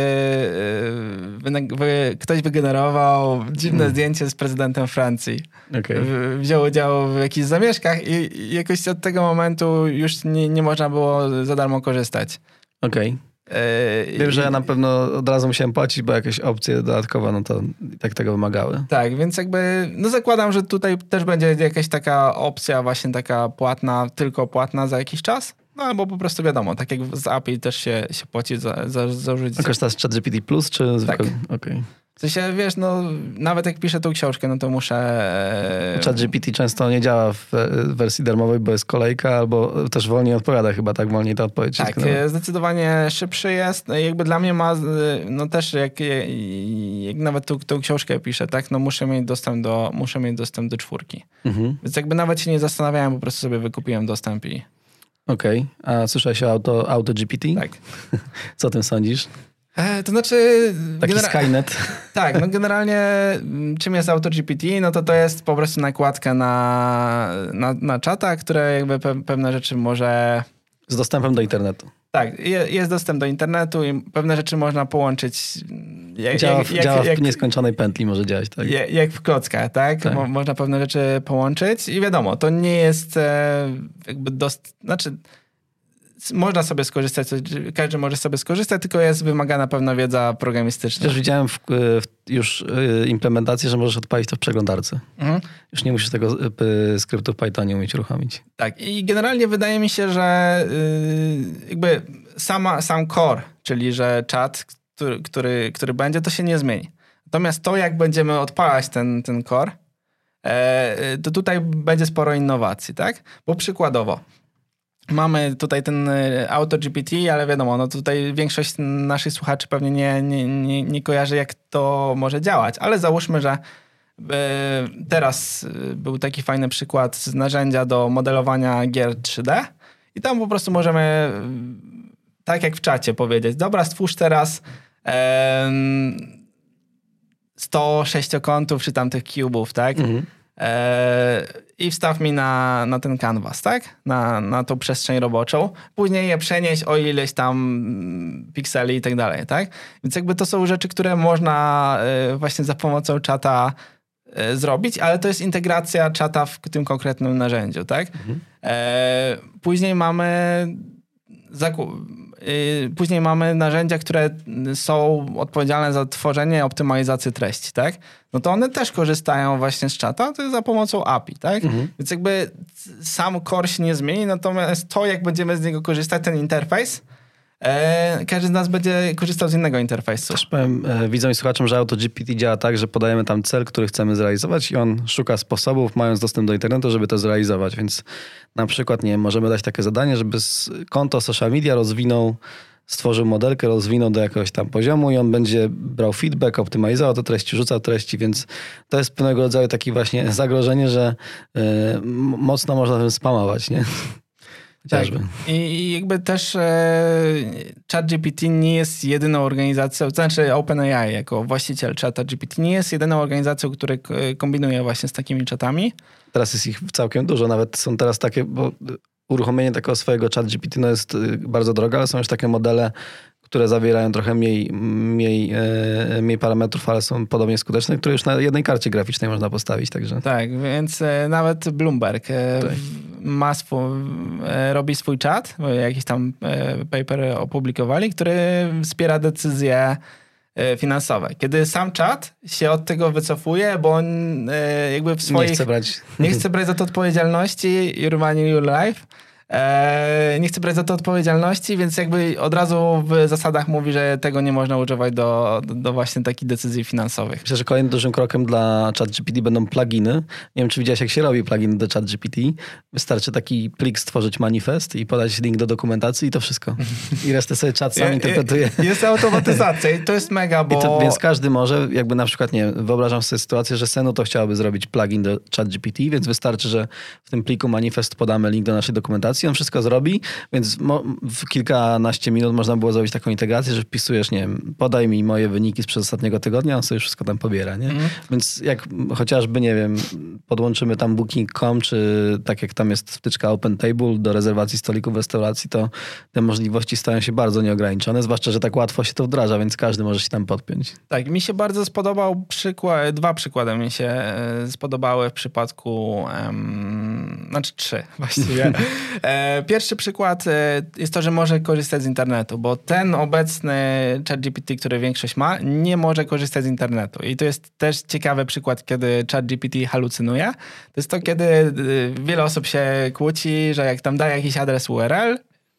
ktoś wygenerował dziwne zdjęcie z prezydentem Francji. Okay. Wziął udział w jakichś zamieszkach i jakoś od tego momentu już nie można było za darmo korzystać. Okej. Wiem, że ja na pewno od razu musiałem płacić, bo jakieś opcje dodatkowe, no to tak tego wymagały. Tak, więc jakby, no zakładam, że tutaj też będzie jakaś taka opcja właśnie taka płatna, tylko płatna za jakiś czas. No albo po prostu wiadomo, tak jak z API też się płaci za użycie. A korzystasz z ChatGPT Plus, czy zwykle? Tak. Okay. W sensie, wiesz, no nawet jak piszę tą książkę, no to muszę... ChatGPT często nie działa w wersji darmowej, bo jest kolejka, albo też wolniej odpowiada chyba, tak? Wolniej ta odpowiedź. Tak, zdecydowanie szybszy jest. Jakby dla mnie ma, no też jak nawet tą książkę piszę, tak? No muszę mieć dostęp do 4. Więc jakby nawet się nie zastanawiałem, po prostu sobie wykupiłem dostęp i... Okej. A słyszałeś o AutoGPT? Tak. Co o tym sądzisz? To znaczy... Taki Skynet. Tak, no generalnie czym jest AutoGPT? No to jest po prostu nakładka na czata, które jakby pewne rzeczy może... Z dostępem do internetu. Tak, jest dostęp do internetu i pewne rzeczy można połączyć. Działa w nieskończonej pętli, może działać, tak? Jak w klockach, tak? Można pewne rzeczy połączyć i wiadomo, to nie jest jakby znaczy można sobie skorzystać, każdy może sobie skorzystać, tylko jest wymagana pewna wiedza programistyczna. Też widziałem już implementację, że możesz odpalić to w przeglądarce. Już nie musisz tego skryptu w Pythonie umieć uruchomić. Tak, i generalnie wydaje mi się, że jakby sam core, czyli że czat, który będzie, to się nie zmieni. Natomiast to, jak będziemy odpalać ten core, to tutaj będzie sporo innowacji, tak? Bo przykładowo, mamy tutaj ten AutoGPT, ale wiadomo, no tutaj większość naszych słuchaczy pewnie nie kojarzy, jak to może działać. Ale załóżmy, że teraz był taki fajny przykład z narzędzia do modelowania gier 3D i tam po prostu możemy, tak jak w czacie, powiedzieć: dobra, stwórz teraz 100 sześciokątów czy tam tych cubów, tak? I wstaw mi na ten canvas, tak? Na tą przestrzeń roboczą. Później je przenieść o ileś tam pikseli i tak dalej, tak? Więc jakby to są rzeczy, które można właśnie za pomocą czata zrobić, ale to jest integracja czata w tym konkretnym narzędziu, tak? Później mamy narzędzia, które są odpowiedzialne za tworzenie, optymalizację treści, tak? No to one też korzystają właśnie z czata, to jest za pomocą API, tak? Więc jakby sam core się nie zmieni, natomiast to, jak będziemy z niego korzystać, ten interfejs, każdy z nas będzie korzystał z innego interfejsu. Też powiem widzom i słuchaczom, że AutoGPT działa tak, że podajemy tam cel, który chcemy zrealizować i on szuka sposobów, mając dostęp do internetu, żeby to zrealizować. Więc na przykład, nie wiem, możemy dać takie zadanie, żeby konto social media stworzył modelkę, rozwinął do jakiegoś tam poziomu i on będzie brał feedback, optymalizował te treści, rzucał treści, więc to jest pewnego rodzaju takie właśnie zagrożenie, że mocno można tym spamować, nie? Tak. I jakby też ChatGPT nie jest jedyną organizacją, to znaczy OpenAI jako właściciel ChatGPT nie jest jedyną organizacją, która kombinuje właśnie z takimi czatami. Teraz jest ich całkiem dużo, nawet są teraz takie, bo uruchomienie takiego swojego ChatGPT no jest bardzo drogie, ale są już takie modele, które zawierają trochę mniej parametrów, ale są podobnie skuteczne, które już na jednej karcie graficznej można postawić. Także. Tak, więc nawet Bloomberg robi swój czat, jakiś tam paper opublikowali, który wspiera decyzje finansowe. Kiedy sam czat się od tego wycofuje, bo on jakby w swoich... Nie chce brać za to odpowiedzialności, you're running your life. Nie chce brać za to odpowiedzialności, więc jakby od razu w zasadach mówi, że tego nie można używać do właśnie takich decyzji finansowych. Myślę, że kolejnym dużym krokiem dla ChatGPT będą pluginy. Nie wiem, czy widziałeś, jak się robi plugin do ChatGPT. Wystarczy taki plik stworzyć manifest i podać link do dokumentacji i to wszystko. I resztę sobie czat sam interpretuje. Jest automatyzacja i to jest mega, bo... Więc każdy może, jakby na przykład, nie wiem, wyobrażam sobie sytuację, że Senu to chciałaby zrobić plugin do ChatGPT, więc wystarczy, że w tym pliku manifest podamy link do naszej dokumentacji integracji, on wszystko zrobi, więc w kilkanaście minut można było zrobić taką integrację, że wpisujesz, nie wiem, podaj mi moje wyniki sprzed ostatniego tygodnia, on sobie wszystko tam pobiera, nie? Więc jak chociażby, nie wiem, podłączymy tam booking.com, czy tak jak tam jest wtyczka OpenTable do rezerwacji stolików w restauracji, to te możliwości stają się bardzo nieograniczone, zwłaszcza, że tak łatwo się to wdraża, więc każdy może się tam podpiąć. Tak, mi się bardzo spodobał dwa przykłady mi się spodobały w przypadku, znaczy 3 właściwie. Pierwszy przykład jest to, że może korzystać z internetu, bo ten obecny ChatGPT, który większość ma, nie może korzystać z internetu. I to jest też ciekawy przykład, kiedy ChatGPT halucynuje. To jest to, kiedy wiele osób się kłóci, że jak tam daje jakiś adres URL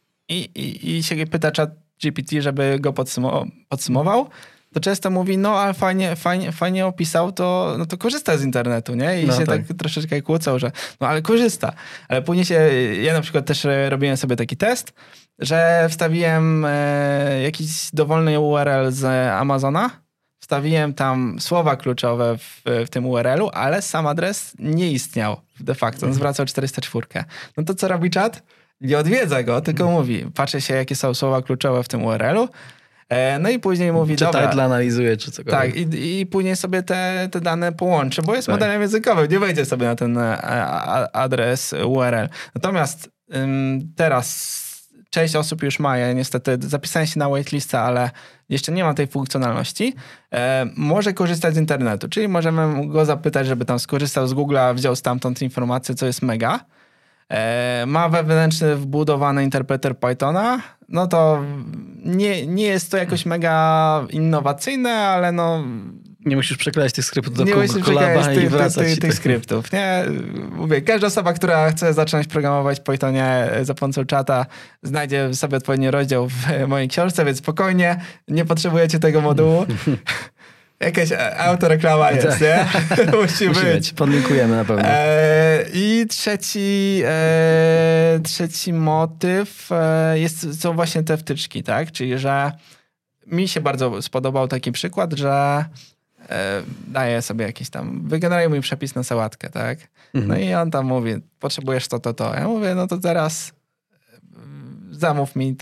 i się pyta ChatGPT, żeby go podsumował, to często mówi, no ale fajnie opisał, to korzysta z internetu, nie? I się tak troszeczkę kłócą, że no ale korzysta. Ale później ja na przykład też robiłem sobie taki test, że wstawiłem jakiś dowolny URL z Amazona, wstawiłem tam słowa kluczowe w tym URL-u, ale sam adres nie istniał de facto. On zwracał 404. No to co robi czat? Nie odwiedza go, tylko mówi, patrzy się, jakie są słowa kluczowe w tym URL-u, no i później mówi, czy dobra. title analizuje, czy cokolwiek. Tak, i później sobie te dane połączy, bo jest modelem językowym, nie wejdzie sobie na ten adres URL. Natomiast teraz część osób już ma, ja niestety zapisałem się na waitlistę, ale jeszcze nie ma tej funkcjonalności, może korzystać z internetu, czyli możemy go zapytać, żeby tam skorzystał z Google'a, wziął stamtąd informację, co jest mega. Ma wewnętrzny wbudowany interpreter Pythona, no to nie jest to jakoś mega innowacyjne, ale no... Nie musisz przeklejać tych skryptów do Nie musisz Colaba i wracać. tych skryptów, nie? Mówię, każda osoba, która chce zacząć programować w Pythonie za pomocą czata, znajdzie sobie odpowiedni rozdział w mojej książce, więc spokojnie, nie potrzebujecie tego modułu. Jakaś autoreklama jest, nie? Musi być. Podlinkujemy na pewno. I trzeci motyw są właśnie te wtyczki, tak? Czyli, że mi się bardzo spodobał taki przykład, że daję sobie jakiś tam, wygeneruję mój przepis na sałatkę, tak? No i on tam mówi, potrzebujesz to. Ja mówię, no to teraz zamów mi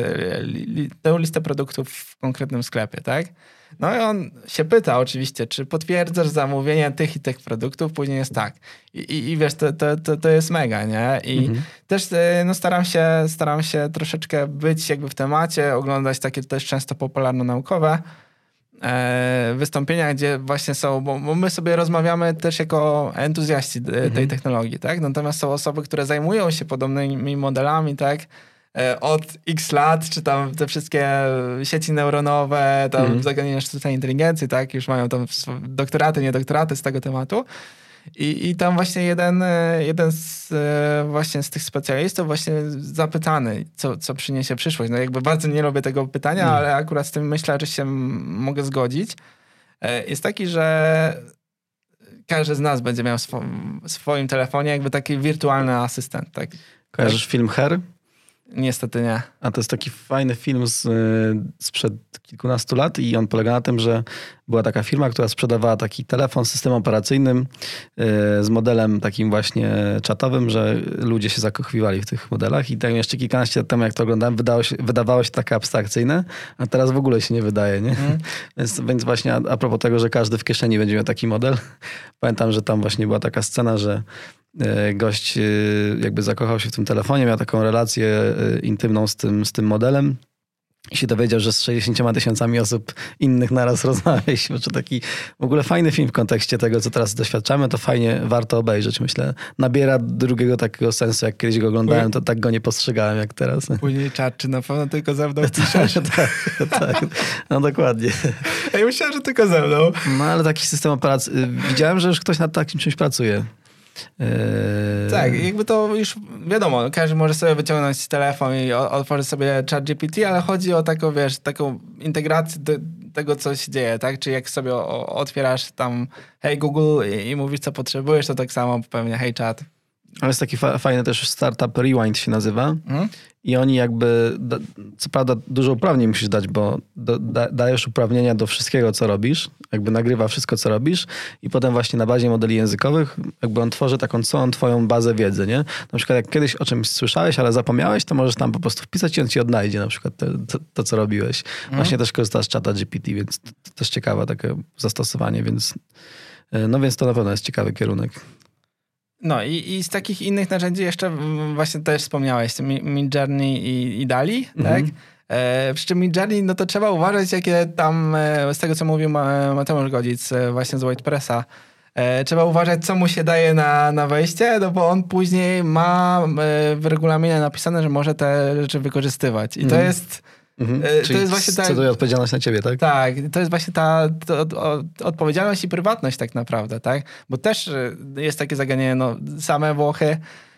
tę listę produktów w konkretnym sklepie, tak? No i on się pyta oczywiście, czy potwierdzasz zamówienie tych i tych produktów, później jest tak. I wiesz, to jest mega, nie? I też no, staram się troszeczkę być jakby w temacie, oglądać takie też często popularno-naukowe wystąpienia, gdzie właśnie są, bo my sobie rozmawiamy też jako entuzjaści tej technologii, tak? Natomiast są osoby, które zajmują się podobnymi modelami, tak? Od x lat, czy tam te wszystkie sieci neuronowe, tam zagadnienia sztucznej inteligencji, tak? Już mają tam doktoraty, niedoktoraty z tego tematu. I tam właśnie jeden z tych specjalistów właśnie zapytany, co przyniesie przyszłość. No jakby bardzo nie lubię tego pytania, ale akurat z tym myślę, że się mogę zgodzić. Jest taki, że każdy z nas będzie miał w swoim telefonie jakby taki wirtualny asystent. Tak? Kojarzysz film Her? Niestety nie. A to jest taki fajny film sprzed kilkunastu lat i on polega na tym, że była taka firma, która sprzedawała taki telefon z systemem operacyjnym z modelem takim właśnie czatowym, że ludzie się zakochiwali w tych modelach i tak jeszcze kilkanaście lat temu, jak to oglądałem, wydawało się takie abstrakcyjne, a teraz w ogóle się nie wydaje, nie? Więc właśnie a propos tego, że każdy w kieszeni będzie miał taki model, pamiętam, że tam właśnie była taka scena, że gość jakby zakochał się w tym telefonie, miał taką relację intymną z tym modelem i się dowiedział, że z 60 tysiącami osób innych naraz rozmawialiśmy. Czy taki w ogóle fajny film w kontekście tego, co teraz doświadczamy, to fajnie warto obejrzeć, myślę. Nabiera drugiego takiego sensu, jak kiedyś go oglądałem, to tak go nie postrzegałem jak teraz. Później czat, czy na pewno tylko ze mną piszesz? tak, no dokładnie. Ja myślałem, że tylko ze mną. No ale taki system operacji, widziałem, że już ktoś nad takim czymś pracuje. Tak, jakby to już wiadomo, każdy może sobie wyciągnąć telefon i otworzyć sobie ChatGPT, ale chodzi o taką integrację do tego, co się dzieje, tak? Czyli jak sobie otwierasz tam hey Google i mówisz, co potrzebujesz, to tak samo pewnie hey chat, Ale jest taki fajny też startup, Rewind się nazywa. I oni jakby, co prawda dużo uprawnień musisz dać, bo dajesz uprawnienia do wszystkiego, co robisz. Jakby nagrywa wszystko, co robisz i potem właśnie na bazie modeli językowych jakby on tworzy taką całą twoją bazę wiedzy, nie? Na przykład jak kiedyś o czymś słyszałeś, ale zapomniałeś, to możesz tam po prostu wpisać i on ci odnajdzie na przykład to co robiłeś. Właśnie też korzystasz z czata GPT, więc to też ciekawe takie zastosowanie, więc to na pewno jest ciekawy kierunek. No i z takich innych narzędzi jeszcze właśnie też wspomniałeś, Midjourney i DALL-E, tak? Przy czym Midjourney, no to trzeba uważać, jakie tam, z tego co mówił Mateusz Godzic właśnie z WordPressa, trzeba uważać, co mu się daje na wejście, no bo on później ma w regulaminie napisane, że może te rzeczy wykorzystywać. I to jest... Czyli to jest właśnie decyduje odpowiedzialność na ciebie, tak? Tak, to jest właśnie ta odpowiedzialność i prywatność tak naprawdę, tak? Bo też jest takie zagadnienie, no same Włochy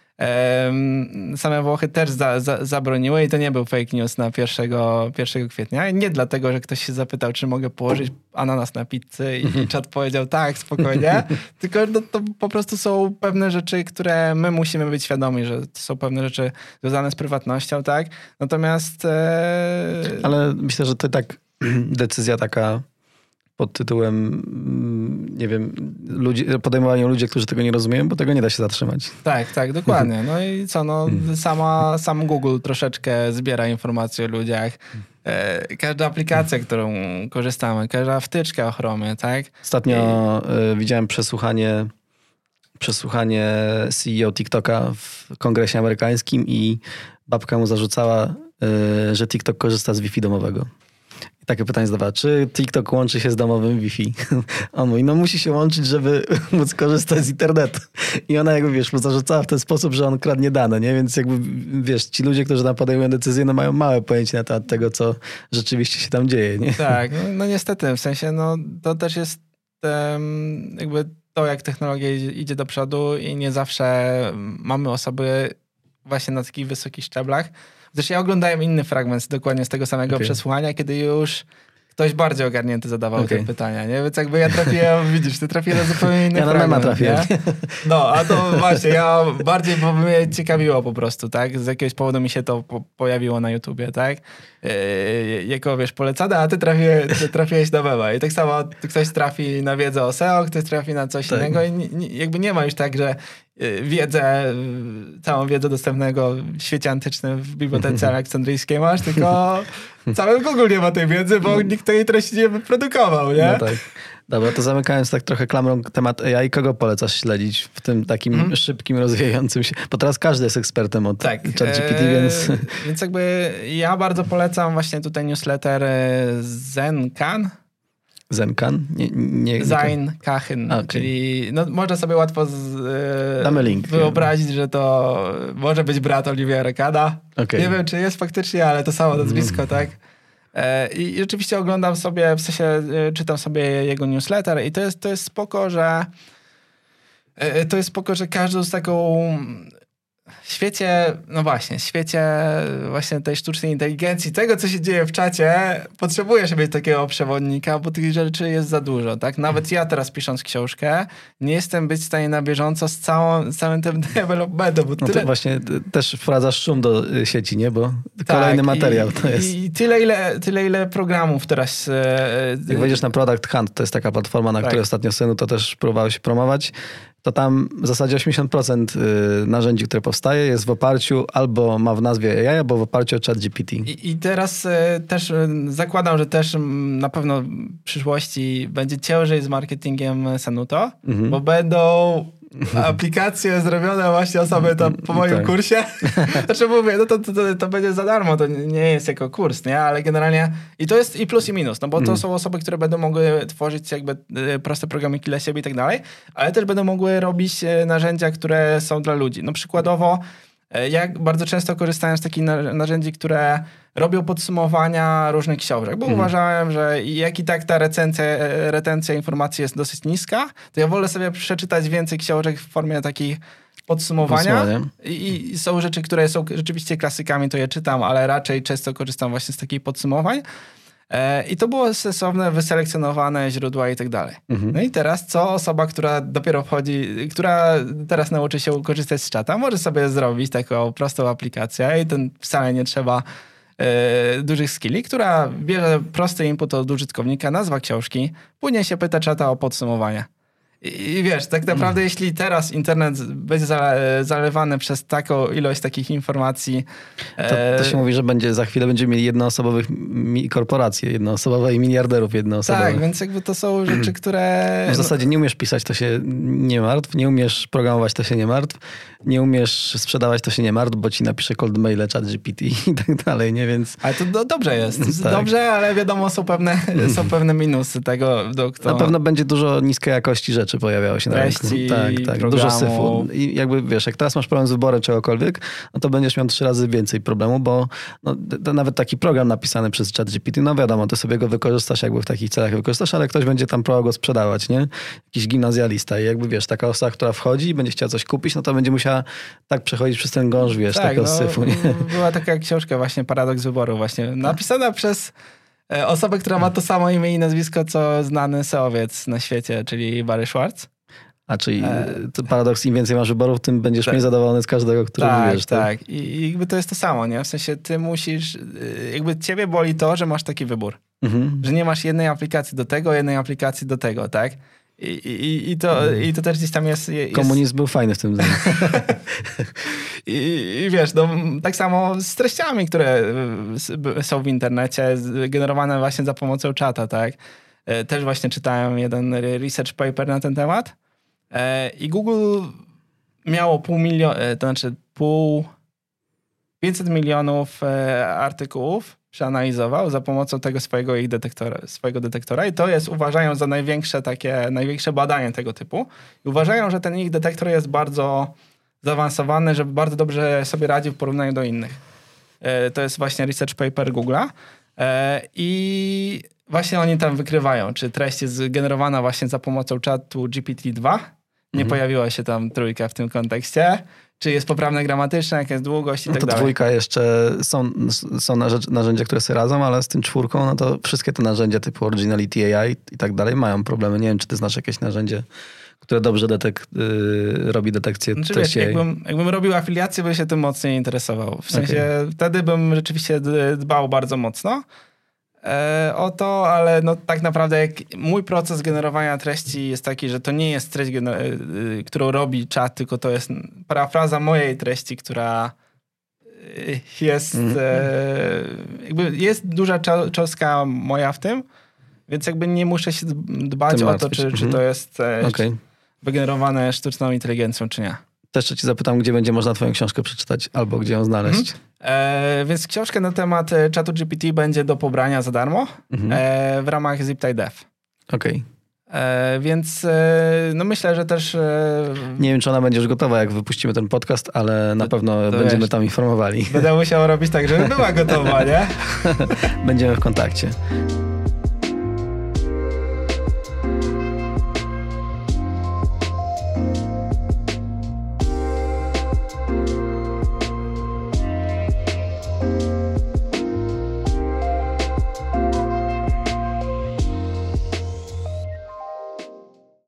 też zabroniły i to nie był fake news na 1 kwietnia. I nie dlatego, że ktoś się zapytał, czy mogę położyć ananas na pizzy i czat powiedział tak, spokojnie, tylko no, to po prostu są pewne rzeczy, które my musimy być świadomi, że to są pewne rzeczy związane z prywatnością, tak? Natomiast... Ale myślę, że to tak decyzja taka pod tytułem, nie wiem, podejmowani ludzie, którzy tego nie rozumieją, bo tego nie da się zatrzymać. Tak, dokładnie. No i co, no sam Google troszeczkę zbiera informacje o ludziach. Każda aplikacja, którą korzystamy, każda wtyczka o Chromie, tak? Ostatnio widziałem przesłuchanie CEO TikToka w kongresie amerykańskim i babka mu zarzucała, że TikTok korzysta z Wi-Fi domowego. Takie pytanie zadawała, czy TikTok łączy się z domowym Wi-Fi? On mówi, no musi się łączyć, żeby móc korzystać z internetu. I ona jakby, wiesz, mu zarzucała w ten sposób, że on kradnie dane, nie? Więc jakby, wiesz, ci ludzie, którzy tam podejmują decyzje, no mają małe pojęcie na temat tego, co rzeczywiście się tam dzieje, nie? Tak, no niestety, w sensie, no to też jest jakby to, jak technologia idzie do przodu i nie zawsze mamy osoby właśnie na takich wysokich szczeblach. Zresztą ja oglądałem inny fragment dokładnie z tego samego przesłuchania, kiedy już ktoś bardziej ogarnięty zadawał te pytania, nie? Więc jakby ja trafiłem, widzisz, ty trafiłem na zupełnie inny fragment. Ja na trafiłem. No, a to właśnie, ja bardziej, bo mnie ciekawiło po prostu, tak? Z jakiegoś powodu mi się to pojawiło na YouTubie, tak? Jako, wiesz, polecane, a ty trafiłeś na mema. I tak samo ktoś trafi na wiedzę o SEO, ktoś trafi na coś innego i jakby nie ma już tak, że całą wiedzę dostępnego w świecie antycznym w Bibliotece Aleksandryjskiej masz, tylko cały Google nie ma tej wiedzy, bo nikt tej treści nie wyprodukował, nie? No tak. Dobra, to zamykając tak trochę klamrą temat AI, kogo polecasz śledzić w tym takim szybkim, rozwijającym się? Bo teraz każdy jest ekspertem od ChatGPT, więc... Więc jakby ja bardzo polecam właśnie tutaj newsletter Zenkan. Zenkan? Zain-Kachen, czyli no, można sobie łatwo damy link, wyobrazić, że to może być brat Oliviera Kahna. Nie wiem, czy jest faktycznie, ale to samo nazwisko, tak? I rzeczywiście oglądam sobie, w sensie czytam sobie jego newsletter i to jest spoko, że każdą z taką w świecie właśnie tej sztucznej inteligencji, tego, co się dzieje w czacie, potrzebujesz mieć takiego przewodnika, bo tych rzeczy jest za dużo, tak? Nawet ja teraz pisząc książkę, nie jestem być w stanie na bieżąco z całym tym developmentem. No to właśnie też wprowadzasz szum do sieci, nie? Bo kolejny materiał to jest. I tyle, ile programów teraz... Jak wejdziesz na Product Hunt, to jest taka platforma, na której ostatnio synu to też próbowało się promować, to tam w zasadzie 80% narzędzi, które powstaje, jest w oparciu albo ma w nazwie AI, albo w oparciu o ChatGPT. I teraz też zakładam, że też na pewno w przyszłości będzie ciężej z marketingiem Senuto, bo będą aplikacje zrobione właśnie osoby tam po moim kursie. Znaczy mówię, no to będzie za darmo, to nie jest jako kurs, nie? Ale generalnie i to jest i plus i minus, no bo to są osoby, które będą mogły tworzyć jakby proste programiki dla siebie i tak dalej, ale też będą mogły robić narzędzia, które są dla ludzi. No przykładowo ja bardzo często korzystałem z takich narzędzi, które robią podsumowania różnych książek, bo uważałem, że jak i tak ta retencja informacji jest dosyć niska, to ja wolę sobie przeczytać więcej książek w formie takich podsumowania. I są rzeczy, które są rzeczywiście klasykami, to je czytam, ale raczej często korzystam właśnie z takich podsumowań. I to było sensowne, wyselekcjonowane źródła i tak dalej. No i teraz co osoba, która dopiero wchodzi, która teraz nauczy się korzystać z czata, może sobie zrobić taką prostą aplikację i ten wcale nie trzeba dużych skilli, która bierze prosty input od użytkownika, nazwa książki, później się pyta czata o podsumowanie. I wiesz, tak naprawdę jeśli teraz internet będzie zalewany przez taką ilość takich informacji... To się mówi, że za chwilę będziemy mieli jednoosobowych korporacje, jednoosobowe i miliarderów jednoosobowych. Tak, więc jakby to są rzeczy, które... W zasadzie nie umiesz pisać, to się nie martw, nie umiesz programować, to się nie martw, nie umiesz sprzedawać, to się nie martw, bo ci napisze cold maile, ChatGPT i tak dalej, nie? Więc... Ale to dobrze jest. Tak. Dobrze, ale wiadomo, są pewne minusy tego. Na pewno będzie dużo niskiej jakości rzeczy pojawiało się na rynku. Tak. Dużo syfu. I jakby wiesz, jak teraz masz problem z wyborem czegokolwiek, no to będziesz miał 3 razy więcej problemu, bo no, to nawet taki program napisany przez ChatGPT, no wiadomo, ty sobie go wykorzystasz jakby w takich celach wykorzystasz, ale ktoś będzie tam próbował go sprzedawać, nie? Jakiś gimnazjalista i jakby wiesz, taka osoba, która wchodzi i będzie chciała coś kupić, no to będzie musiała tak przechodzić przez ten gąszcz, wiesz, takiego syfu, nie? Była taka książka właśnie, Paradoks wyboru właśnie, napisana przez osobę, która ma to samo imię i nazwisko, co znany SEO-wiec na świecie, czyli Barry Schwartz. A czyli paradoks, im więcej masz wyborów, tym będziesz mniej zadowolony z każdego, który wybierzesz. Tak. I jakby to jest to samo, nie? W sensie ty musisz, jakby ciebie boli to, że masz taki wybór. Że nie masz jednej aplikacji do tego, jednej aplikacji do tego, tak? I to też gdzieś tam jest... Komunizm był fajny w tym zdaniu. I wiesz, no, tak samo z treściami, które są w internecie, generowane właśnie za pomocą czata, tak? Też właśnie czytałem jeden research paper na ten temat i Google miało 500 milionów artykułów przeanalizował za pomocą tego swojego detektora i to jest, uważają za największe badanie tego typu. I uważają, że ten ich detektor jest bardzo zaawansowany, że bardzo dobrze sobie radzi w porównaniu do innych. To jest właśnie research paper Google'a i właśnie oni tam wykrywają, czy treść jest generowana właśnie za pomocą czatu GPT-2. Nie pojawiła się tam trójka w tym kontekście. Czy jest poprawne gramatyczne, jaka jest długość i tak dalej. To 2 jeszcze są narzędzia, które sobie radzą, ale z tym 4, no to wszystkie te narzędzia typu Originality AI i tak dalej mają problemy. Nie wiem, czy ty znasz jakieś narzędzie, które dobrze robi detekcję treści. Jakbym robił afiliację, bym się tym mocniej interesował. W sensie wtedy bym rzeczywiście dbał bardzo mocno o to, ale no tak naprawdę jak mój proces generowania treści jest taki, że to nie jest treść, którą robi czat, tylko to jest parafraza mojej treści, która jest jakby jest duża cząstka moja w tym, więc jakby nie muszę się dbać o to, czy to jest wygenerowane sztuczną inteligencją, czy nie. Też cię zapytam, gdzie będzie można twoją książkę przeczytać albo gdzie ją znaleźć. Więc książkę na temat czatu GPT będzie do pobrania za darmo w ramach ZipTide Dev. Okej. Więc no myślę, że też... Nie wiem, czy ona będzie już gotowa, jak wypuścimy ten podcast, ale na pewno będziemy tam informowali. Będę musiał robić tak, żeby była gotowa, nie? Będziemy w kontakcie.